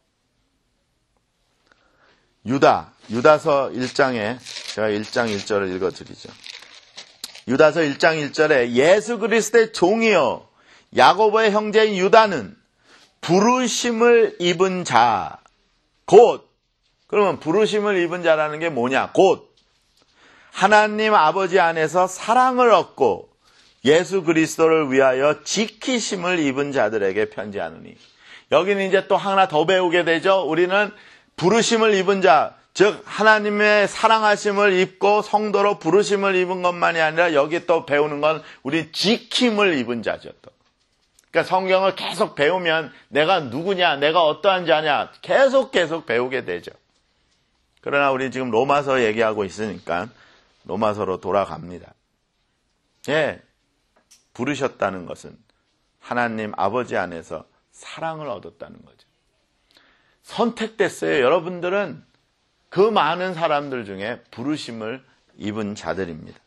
유다서 1장에 제가 1장 1절을 읽어드리죠. 유다서 1장 1절에 예수 그리스도의 종이요 야고보의 형제인 유다는 부르심을 입은 자, 곧, 그러면 부르심을 입은 자라는 게 뭐냐? 곧 하나님 아버지 안에서 사랑을 얻고 예수 그리스도를 위하여 지키심을 입은 자들에게 편지하노니. 여기는 이제 또 하나 더 배우게 되죠. 우리는 부르심을 입은 자, 즉 하나님의 사랑하심을 입고 성도로 부르심을 입은 것만이 아니라 여기 또 배우는 건 우리 지킴을 입은 자죠. 또. 그러니까 성경을 계속 배우면 내가 누구냐, 내가 어떠한 자냐 계속 배우게 되죠. 그러나 우리 지금 로마서 얘기하고 있으니까 로마서로 돌아갑니다. 예, 부르셨다는 것은 하나님 아버지 안에서 사랑을 얻었다는 거죠. 선택됐어요. 여러분들은 그 많은 사람들 중에 부르심을 입은 자들입니다.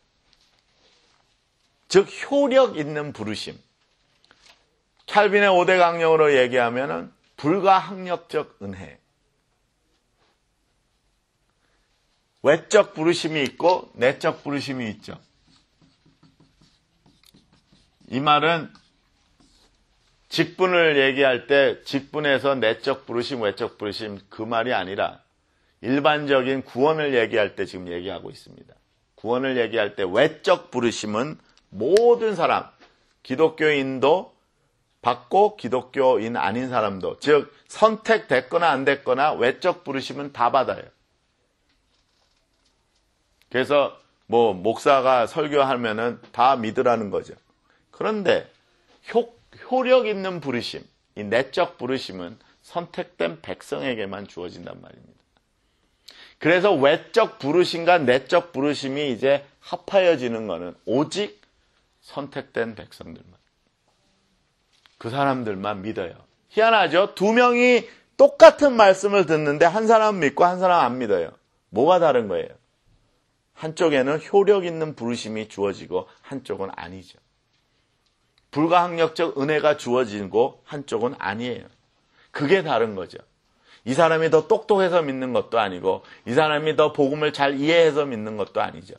즉 효력 있는 부르심. 칼빈의 5대 강령으로 얘기하면은 불가항력적 은혜. 외적 부르심이 있고 내적 부르심이 있죠. 이 말은 직분을 얘기할 때 직분에서 내적 부르심, 외적 부르심 그 말이 아니라 일반적인 구원을 얘기할 때 지금 얘기하고 있습니다. 구원을 얘기할 때 외적 부르심은 모든 사람, 기독교인도 받고 기독교인 아닌 사람도, 즉 선택됐거나 안 됐거나 외적 부르심은 다 받아요. 그래서 목사가 설교하면은 다 믿으라는 거죠. 그런데 효력 있는 부르심, 이 내적 부르심은 선택된 백성에게만 주어진단 말입니다. 그래서 외적 부르심과 내적 부르심이 이제 합하여지는 것은 오직 선택된 백성들만. 그 사람들만 믿어요. 희한하죠? 두 명이 똑같은 말씀을 듣는데 한 사람은 믿고 한 사람은 안 믿어요. 뭐가 다른 거예요? 한쪽에는 효력 있는 부르심이 주어지고 한쪽은 아니죠. 불가항력적 은혜가 주어지고 한쪽은 아니에요. 그게 다른 거죠. 이 사람이 더 똑똑해서 믿는 것도 아니고 이 사람이 더 복음을 잘 이해해서 믿는 것도 아니죠.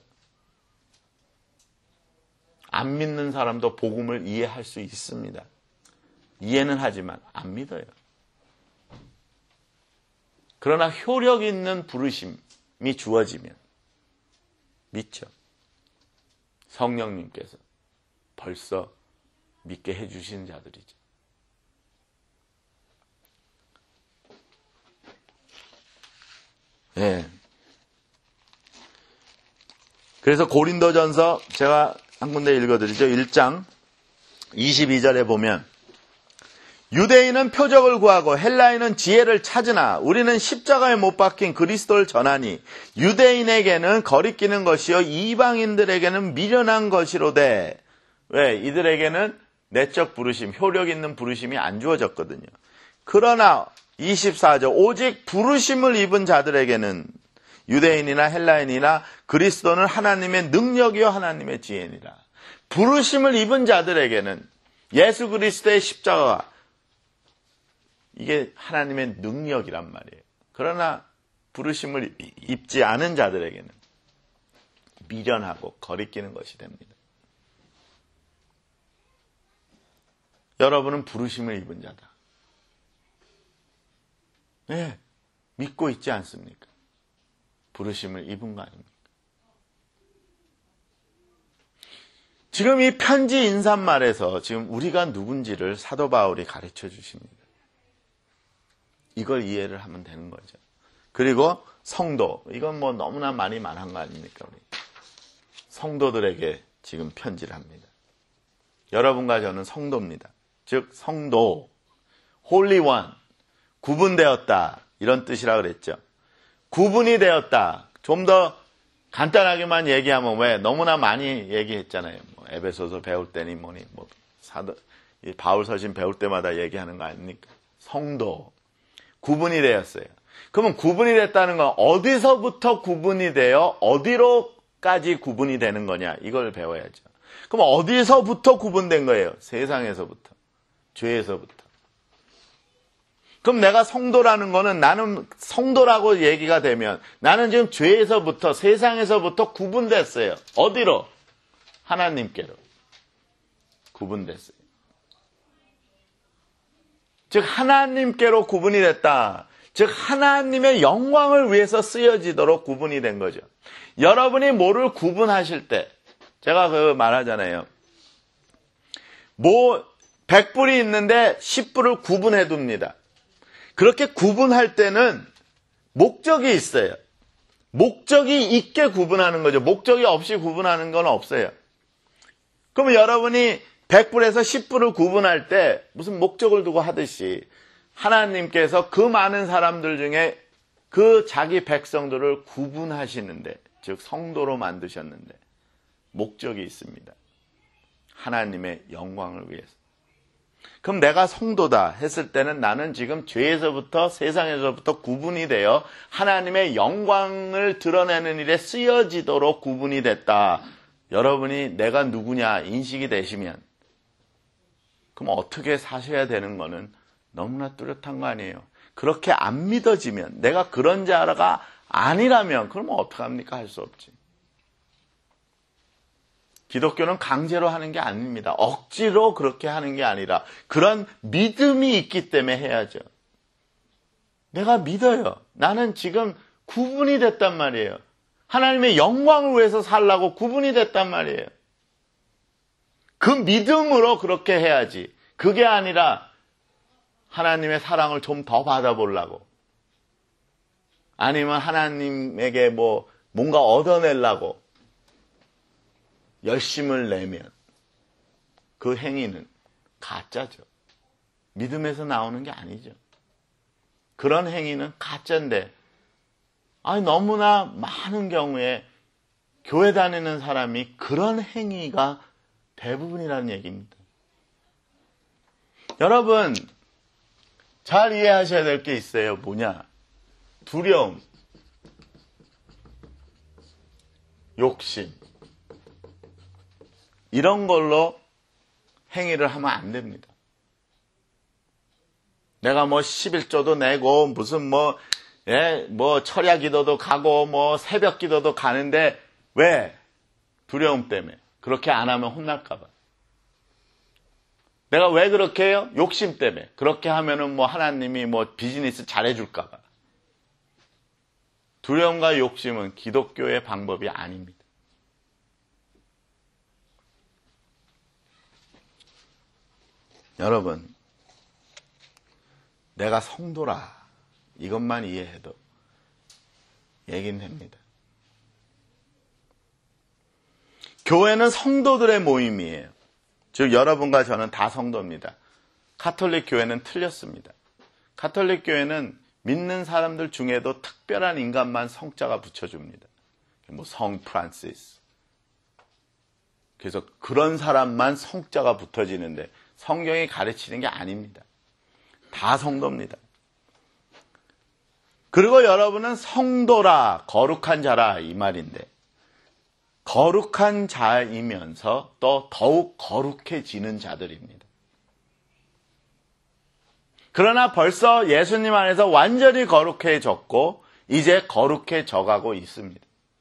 안 믿는 사람도 복음을 이해할 수 있습니다. 이해는 하지만 안 믿어요. 그러나 효력 있는 부르심이 주어지면 믿죠. 성령님께서 벌써 믿게 해주신 자들이죠. 예. 그래서 고린도전서 제가 한 군데 읽어드리죠. 1장 22절에 보면 유대인은 표적을 구하고 헬라인은 지혜를 찾으나 우리는 십자가에 못 박힌 그리스도를 전하니 유대인에게는 거리끼는 것이요 이방인들에게는 미련한 것이로되. 왜? 이들에게는 내적 부르심, 효력 있는 부르심이 안 주어졌거든요. 그러나 24절 오직 부르심을 입은 자들에게는 유대인이나 헬라인이나 그리스도는 하나님의 능력이요 하나님의 지혜니라. 부르심을 입은 자들에게는 예수 그리스도의 십자가가 이게 하나님의 능력이란 말이에요. 그러나 부르심을 입지 않은 자들에게는 미련하고 거리끼는 것이 됩니다. 여러분은 부르심을 입은 자다. 네, 믿고 있지 않습니까? 부르심을 입은 거 아닙니까? 지금 이 편지 인사말에서 지금 우리가 누군지를 사도 바울이 가르쳐 주십니다. 이걸 이해를 하면 되는 거죠. 그리고 성도, 이건 너무나 많이 말한 거 아닙니까? 우리 성도들에게 지금 편지를 합니다. 여러분과 저는 성도입니다. 즉 성도, Holy One, 구분되었다 이런 뜻이라 그랬죠. 구분이 되었다. 좀 더 간단하게만 얘기하면 왜 너무나 많이 얘기했잖아요. 에베소서 배울 때니 뭐니 바울 서신 배울 때마다 얘기하는 거 아닙니까? 성도 구분이 되었어요. 그러면 구분이 됐다는 건 어디서부터 구분이 되어 어디로까지 구분이 되는 거냐 이걸 배워야죠. 그럼 어디서부터 구분된 거예요? 세상에서부터, 죄에서부터. 그럼 내가 성도라는 거는 나는 성도라고 얘기가 되면 나는 지금 죄에서부터 세상에서부터 구분됐어요. 어디로? 하나님께로 구분됐어요. 즉 하나님께로 구분이 됐다. 즉 하나님의 영광을 위해서 쓰여지도록 구분이 된 거죠. 여러분이 뭐를 구분하실 때 제가 말하잖아요. 뭐 100불이 있는데 10불을 구분해 둡니다. 그렇게 구분할 때는 목적이 있어요. 목적이 있게 구분하는 거죠. 목적이 없이 구분하는 건 없어요. 그러면 여러분이 100불에서 10불을 구분할 때 무슨 목적을 두고 하듯이 하나님께서 그 많은 사람들 중에 그 자기 백성들을 구분하시는데, 즉 성도로 만드셨는데 목적이 있습니다. 하나님의 영광을 위해서. 그럼 내가 성도다 했을 때는 나는 지금 죄에서부터 세상에서부터 구분이 되어 하나님의 영광을 드러내는 일에 쓰여지도록 구분이 됐다. 여러분이 내가 누구냐 인식이 되시면 그럼 어떻게 사셔야 되는 거는 너무나 뚜렷한 거 아니에요. 그렇게 안 믿어지면, 내가 그런 자가 아니라면 그러면 어떡합니까? 할 수 없지. 기독교는 강제로 하는 게 아닙니다. 억지로 그렇게 하는 게 아니라 그런 믿음이 있기 때문에 해야죠. 내가 믿어요. 나는 지금 구분이 됐단 말이에요. 하나님의 영광을 위해서 살라고 구분이 됐단 말이에요. 그 믿음으로 그렇게 해야지. 그게 아니라 하나님의 사랑을 좀 더 받아보려고, 아니면 하나님에게 뭔가 얻어내려고 열심을 내면 그 행위는 가짜죠. 믿음에서 나오는 게 아니죠. 그런 행위는 가짜인데, 너무나 많은 경우에 교회 다니는 사람이 그런 행위가 대부분이라는 얘기입니다. 여러분, 잘 이해하셔야 될 게 있어요. 뭐냐? 두려움, 욕심, 이런 걸로 행위를 하면 안 됩니다. 내가 11조도 내고 무슨 철야 기도도 가고 새벽 기도도 가는데 왜? 두려움 때문에. 그렇게 안 하면 혼날까 봐. 내가 왜 그렇게 해요? 욕심 때문에. 그렇게 하면은 하나님이 비즈니스 잘해줄까 봐. 두려움과 욕심은 기독교의 방법이 아닙니다. 여러분, 내가 성도라 이것만 이해해도 얘기는 됩니다. 교회는 성도들의 모임이에요. 즉 여러분과 저는 다 성도입니다. 가톨릭 교회는 틀렸습니다. 가톨릭 교회는 믿는 사람들 중에도 특별한 인간만 성자가 붙여줍니다. 성 프란시스. 그래서 그런 사람만 성자가 붙어지는데 성경이 가르치는 게 아닙니다. 다 성도입니다. 그리고 여러분은 성도라, 거룩한 자라 이 말인데, 거룩한 자이면서 또 더욱 거룩해지는 자들입니다. 그러나 벌써 예수님 안에서 완전히 거룩해졌고 이제 거룩해져 가고 있습니다.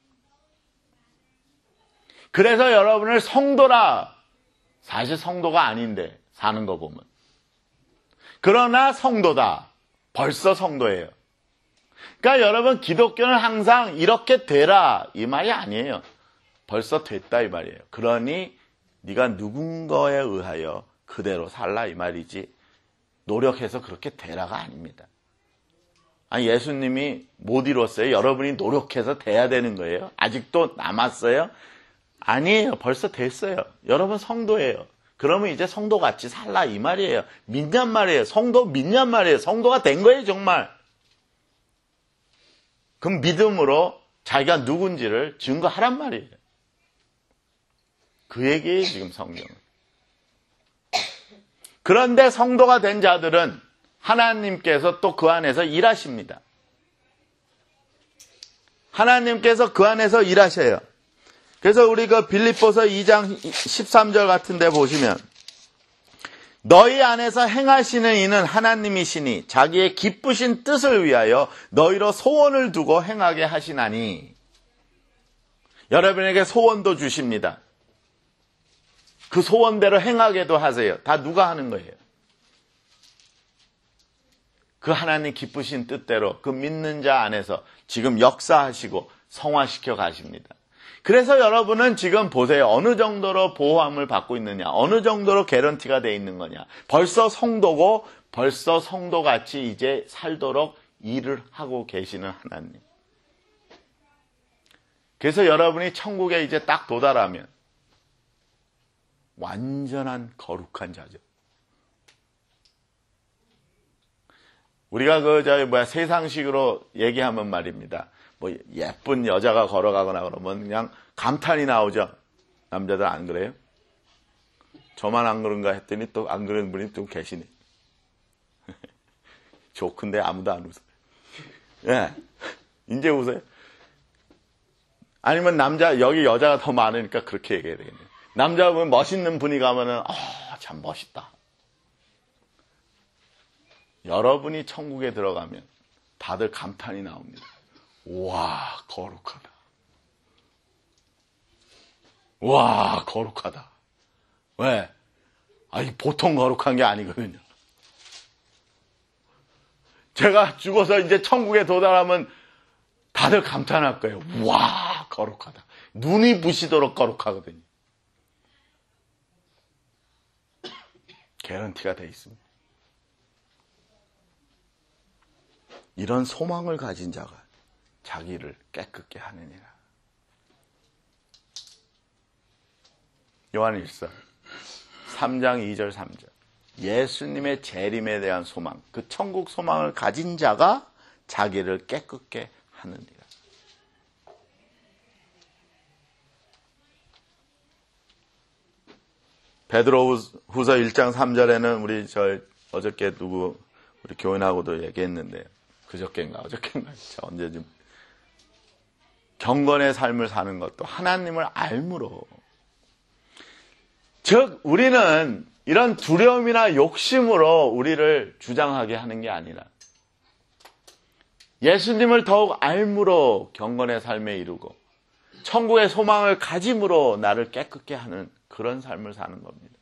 그래서 여러분을 성도라, 사실 성도가 아닌데 사는 거 보면, 그러나 성도다, 벌써 성도예요. 그러니까 여러분, 기독교는 항상 이렇게 되라 이 말이 아니에요. 벌써 됐다 이 말이에요. 그러니 네가 누군가에 의하여 그대로 살라 이 말이지, 노력해서 그렇게 되라가 아닙니다. 예수님이 못 이뤘어요? 여러분이 노력해서 돼야 되는 거예요? 아직도 남았어요? 아니에요. 벌써 됐어요. 여러분 성도예요. 그러면 이제 성도같이 살라 이 말이에요. 믿냔 말이에요. 성도 믿냔 말이에요. 성도가 된 거예요 정말. 그럼 믿음으로 자기가 누군지를 증거하란 말이에요. 그 얘기예요 지금 성경은. 그런데 성도가 된 자들은 하나님께서 또 그 안에서 일하십니다. 하나님께서 그 안에서 일하셔요. 그래서 우리 빌립보서 2장 13절 같은 데 보시면, 너희 안에서 행하시는 이는 하나님이시니 자기의 기쁘신 뜻을 위하여 너희로 소원을 두고 행하게 하시나니. 여러분에게 소원도 주십니다. 그 소원대로 행하게도 하세요. 다 누가 하는 거예요? 그 하나님 기쁘신 뜻대로 그 믿는 자 안에서 지금 역사하시고 성화시켜 가십니다. 그래서 여러분은 지금 보세요. 어느 정도로 보호함을 받고 있느냐, 어느 정도로 개런티가 돼 있는 거냐. 벌써 성도고 벌써 성도같이 이제 살도록 일을 하고 계시는 하나님. 그래서 여러분이 천국에 이제 딱 도달하면 완전한 거룩한 자죠. 우리가 세상식으로 얘기하면 말입니다. 뭐 예쁜 여자가 걸어가거나 그러면 그냥 감탄이 나오죠. 남자들 안 그래요? 저만 안 그런가 했더니 또 안 그런 분이 또 계시네. 좋은데 아무도 안 웃어요. 예. 이제 웃어요. 아니면 여기 여자가 더 많으니까 그렇게 얘기해야 되겠네요. 남자분 멋있는 분이 가면은, 참 멋있다. 여러분이 천국에 들어가면 다들 감탄이 나옵니다. 와, 거룩하다. 와, 거룩하다. 왜? 보통 거룩한 게 아니거든요. 제가 죽어서 이제 천국에 도달하면 다들 감탄할 거예요. 와, 거룩하다. 눈이 부시도록 거룩하거든요. 개런티가 돼 있습니다. 이런 소망을 가진 자가 자기를 깨끗게 하느니라. 요한일서 3장 2절 3절. 예수님의 재림에 대한 소망, 그 천국 소망을 가진 자가 자기를 깨끗게 하느니라. 베드로후서 1장 3절에는 우리 어저께 우리 교인하고도 얘기했는데, 어저께인가 언제쯤, 경건의 삶을 사는 것도 하나님을 알므로. 즉 우리는 이런 두려움이나 욕심으로 우리를 주장하게 하는 게 아니라 예수님을 더욱 알므로 경건의 삶에 이르고 천국의 소망을 가짐으로 나를 깨끗게 하는 그런 삶을 사는 겁니다.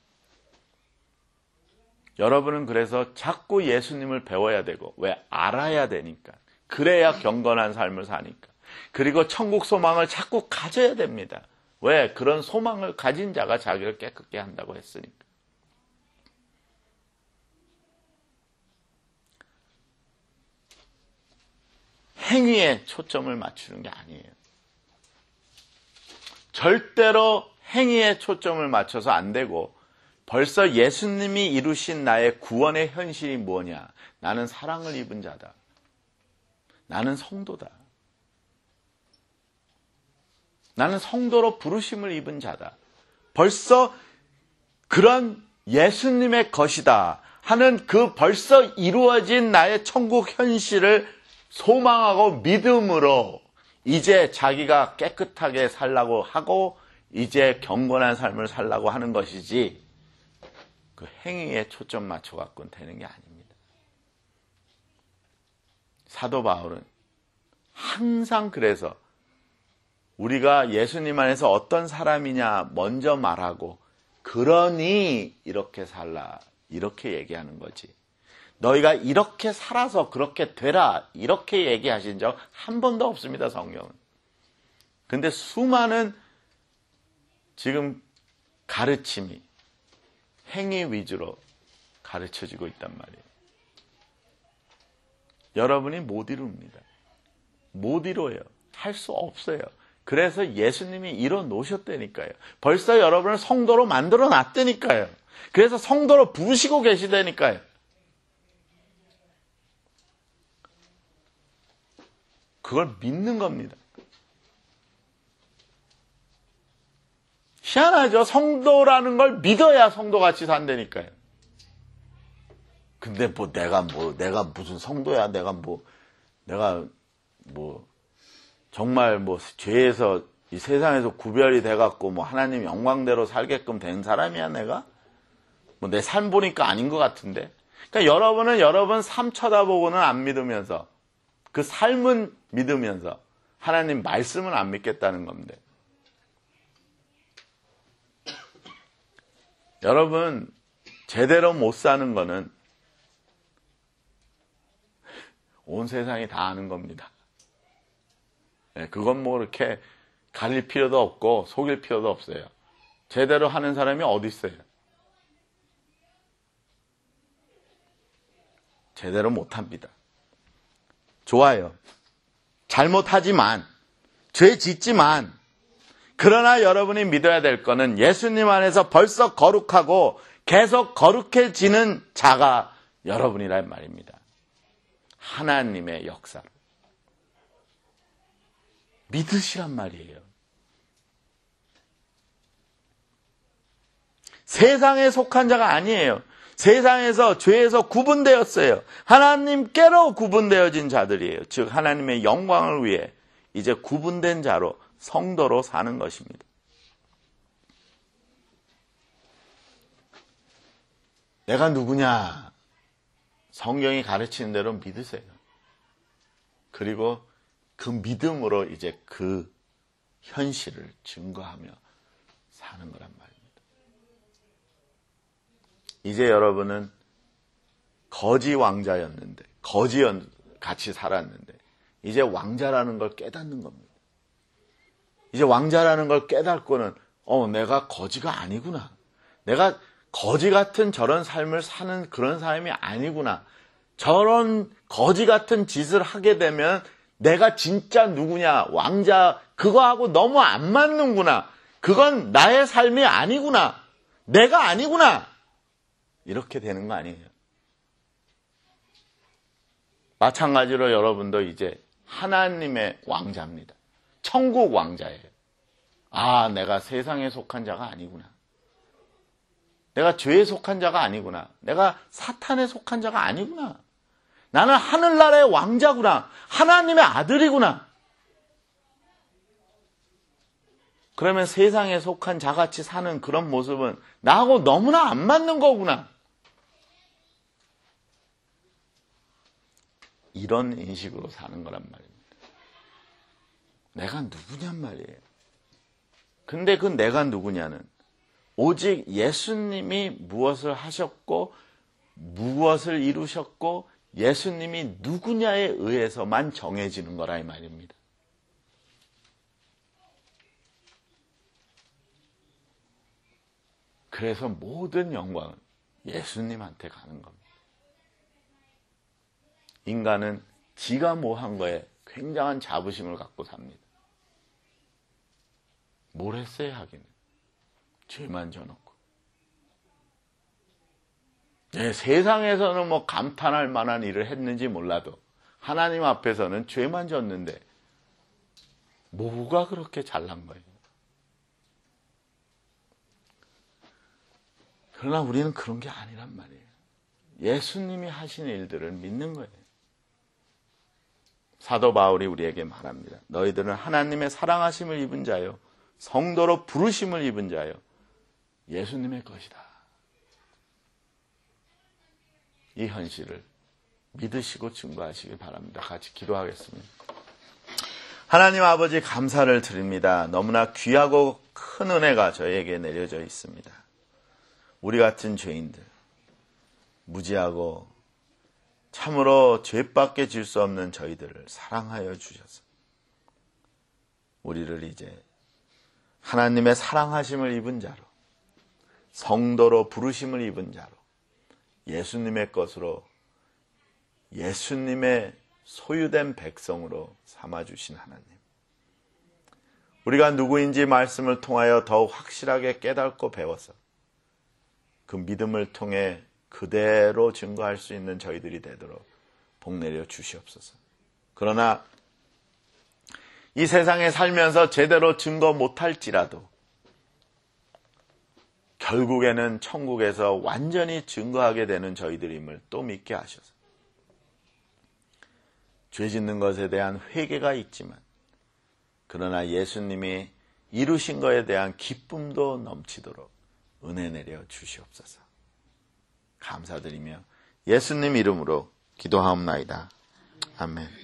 여러분은 그래서 자꾸 예수님을 배워야 되고, 왜? 알아야 되니까. 그래야 경건한 삶을 사니까. 그리고 천국 소망을 자꾸 가져야 됩니다. 왜? 그런 소망을 가진 자가 자기를 깨끗게 한다고 했으니까. 행위에 초점을 맞추는 게 아니에요. 절대로 행위에 초점을 맞춰서 안 되고, 벌써 예수님이 이루신 나의 구원의 현실이 뭐냐? 나는 사랑을 입은 자다. 나는 성도다. 나는 성도로 부르심을 입은 자다. 벌써 그런 예수님의 것이다 하는 그 벌써 이루어진 나의 천국 현실을 소망하고 믿음으로 이제 자기가 깨끗하게 살라고 하고 이제 경건한 삶을 살라고 하는 것이지, 그 행위에 초점 맞춰 갖고는 되는 게 아닙니다. 사도 바울은 항상 그래서 우리가 예수님 안에서 어떤 사람이냐 먼저 말하고, 그러니 이렇게 살라 이렇게 얘기하는 거지. 너희가 이렇게 살아서 그렇게 되라 이렇게 얘기하신 적 한 번도 없습니다, 성경은. 근데 수많은 지금 가르침이 행위 위주로 가르쳐지고 있단 말이에요. 여러분이 못 이룹니다. 못 이뤄요. 할 수 없어요. 그래서 예수님이 이뤄 놓으셨다니까요. 벌써 여러분을 성도로 만들어 놨다니까요. 그래서 성도로 부르시고 계시다니까요. 그걸 믿는 겁니다. 희한하죠? 성도라는 걸 믿어야 성도같이 산다니까요. 근데 내가 무슨 성도야? 내가 정말 죄에서 이 세상에서 구별이 돼갖고 하나님 영광대로 살게끔 된 사람이야, 내가? 내 삶 보니까 아닌 것 같은데. 그러니까 여러분은 여러분 삶 쳐다보고는 안 믿으면서, 그 삶은 믿으면서 하나님 말씀은 안 믿겠다는 겁니다. 여러분, 제대로 못 사는 거는 온 세상이 다 아는 겁니다. 그건 이렇게 가릴 필요도 없고 속일 필요도 없어요. 제대로 하는 사람이 어디 있어요? 제대로 못합니다. 좋아요. 잘못하지만, 죄 짓지만, 그러나 여러분이 믿어야 될 거는 예수님 안에서 벌써 거룩하고 계속 거룩해지는 자가 여러분이란 말입니다. 하나님의 역사를 믿으시란 말이에요. 세상에 속한 자가 아니에요. 세상에서 죄에서 구분되었어요. 하나님께로 구분되어진 자들이에요. 즉 하나님의 영광을 위해 이제 구분된 자로 성도로 사는 것입니다. 내가 누구냐? 성경이 가르치는 대로 믿으세요. 그리고 그 믿음으로 이제 그 현실을 증거하며 사는 거란 말입니다. 이제 여러분은 거지 왕자였는데, 같이 살았는데, 이제 왕자라는 걸 깨닫는 겁니다. 이제 왕자라는 걸 깨닫고는, 내가 거지가 아니구나. 내가 거지 같은 저런 삶을 사는 그런 사람이 아니구나. 저런 거지 같은 짓을 하게 되면 내가 진짜 누구냐, 왕자, 그거하고 너무 안 맞는구나. 그건 나의 삶이 아니구나. 내가 아니구나. 이렇게 되는 거 아니에요. 마찬가지로 여러분도 이제 하나님의 왕자입니다. 천국 왕자예요. 내가 세상에 속한 자가 아니구나. 내가 죄에 속한 자가 아니구나. 내가 사탄에 속한 자가 아니구나. 나는 하늘나라의 왕자구나. 하나님의 아들이구나. 그러면 세상에 속한 자같이 사는 그런 모습은 나하고 너무나 안 맞는 거구나. 이런 인식으로 사는 거란 말입니다. 내가 누구냔 말이에요. 근데 그 내가 누구냐는 오직 예수님이 무엇을 하셨고 무엇을 이루셨고 예수님이 누구냐에 의해서만 정해지는 거라 이 말입니다. 그래서 모든 영광은 예수님한테 가는 겁니다. 인간은 지가 뭐 한 거에 굉장한 자부심을 갖고 삽니다. 뭘 했어야 하기는. 죄만 져놓고. 세상에서는 뭐 감탄할 만한 일을 했는지 몰라도 하나님 앞에서는 죄만 졌는데 뭐가 그렇게 잘난 거예요. 그러나 우리는 그런 게 아니란 말이에요. 예수님이 하신 일들을 믿는 거예요. 사도 바울이 우리에게 말합니다. 너희들은 하나님의 사랑하심을 입은 자요, 성도로 부르심을 입은 자요, 예수님의 것이다. 이 현실을 믿으시고 증거하시길 바랍니다. 같이 기도하겠습니다. 하나님 아버지 감사를 드립니다. 너무나 귀하고 큰 은혜가 저희에게 내려져 있습니다. 우리 같은 죄인들, 무지하고 참으로 죄밖에 질 수 없는 저희들을 사랑하여 주셔서 우리를 이제 하나님의 사랑하심을 입은 자로, 성도로 부르심을 입은 자로, 예수님의 것으로, 예수님의 소유된 백성으로 삼아주신 하나님. 우리가 누구인지 말씀을 통하여 더욱 확실하게 깨닫고 배워서 그 믿음을 통해 그대로 증거할 수 있는 저희들이 되도록 복 내려 주시옵소서. 그러나 이 세상에 살면서 제대로 증거 못할지라도 결국에는 천국에서 완전히 증거하게 되는 저희들임을 또 믿게 하셔서 죄 짓는 것에 대한 회개가 있지만 그러나 예수님이 이루신 것에 대한 기쁨도 넘치도록 은혜 내려 주시옵소서. 감사드리며 예수님 이름으로 기도하옵나이다. 아멘.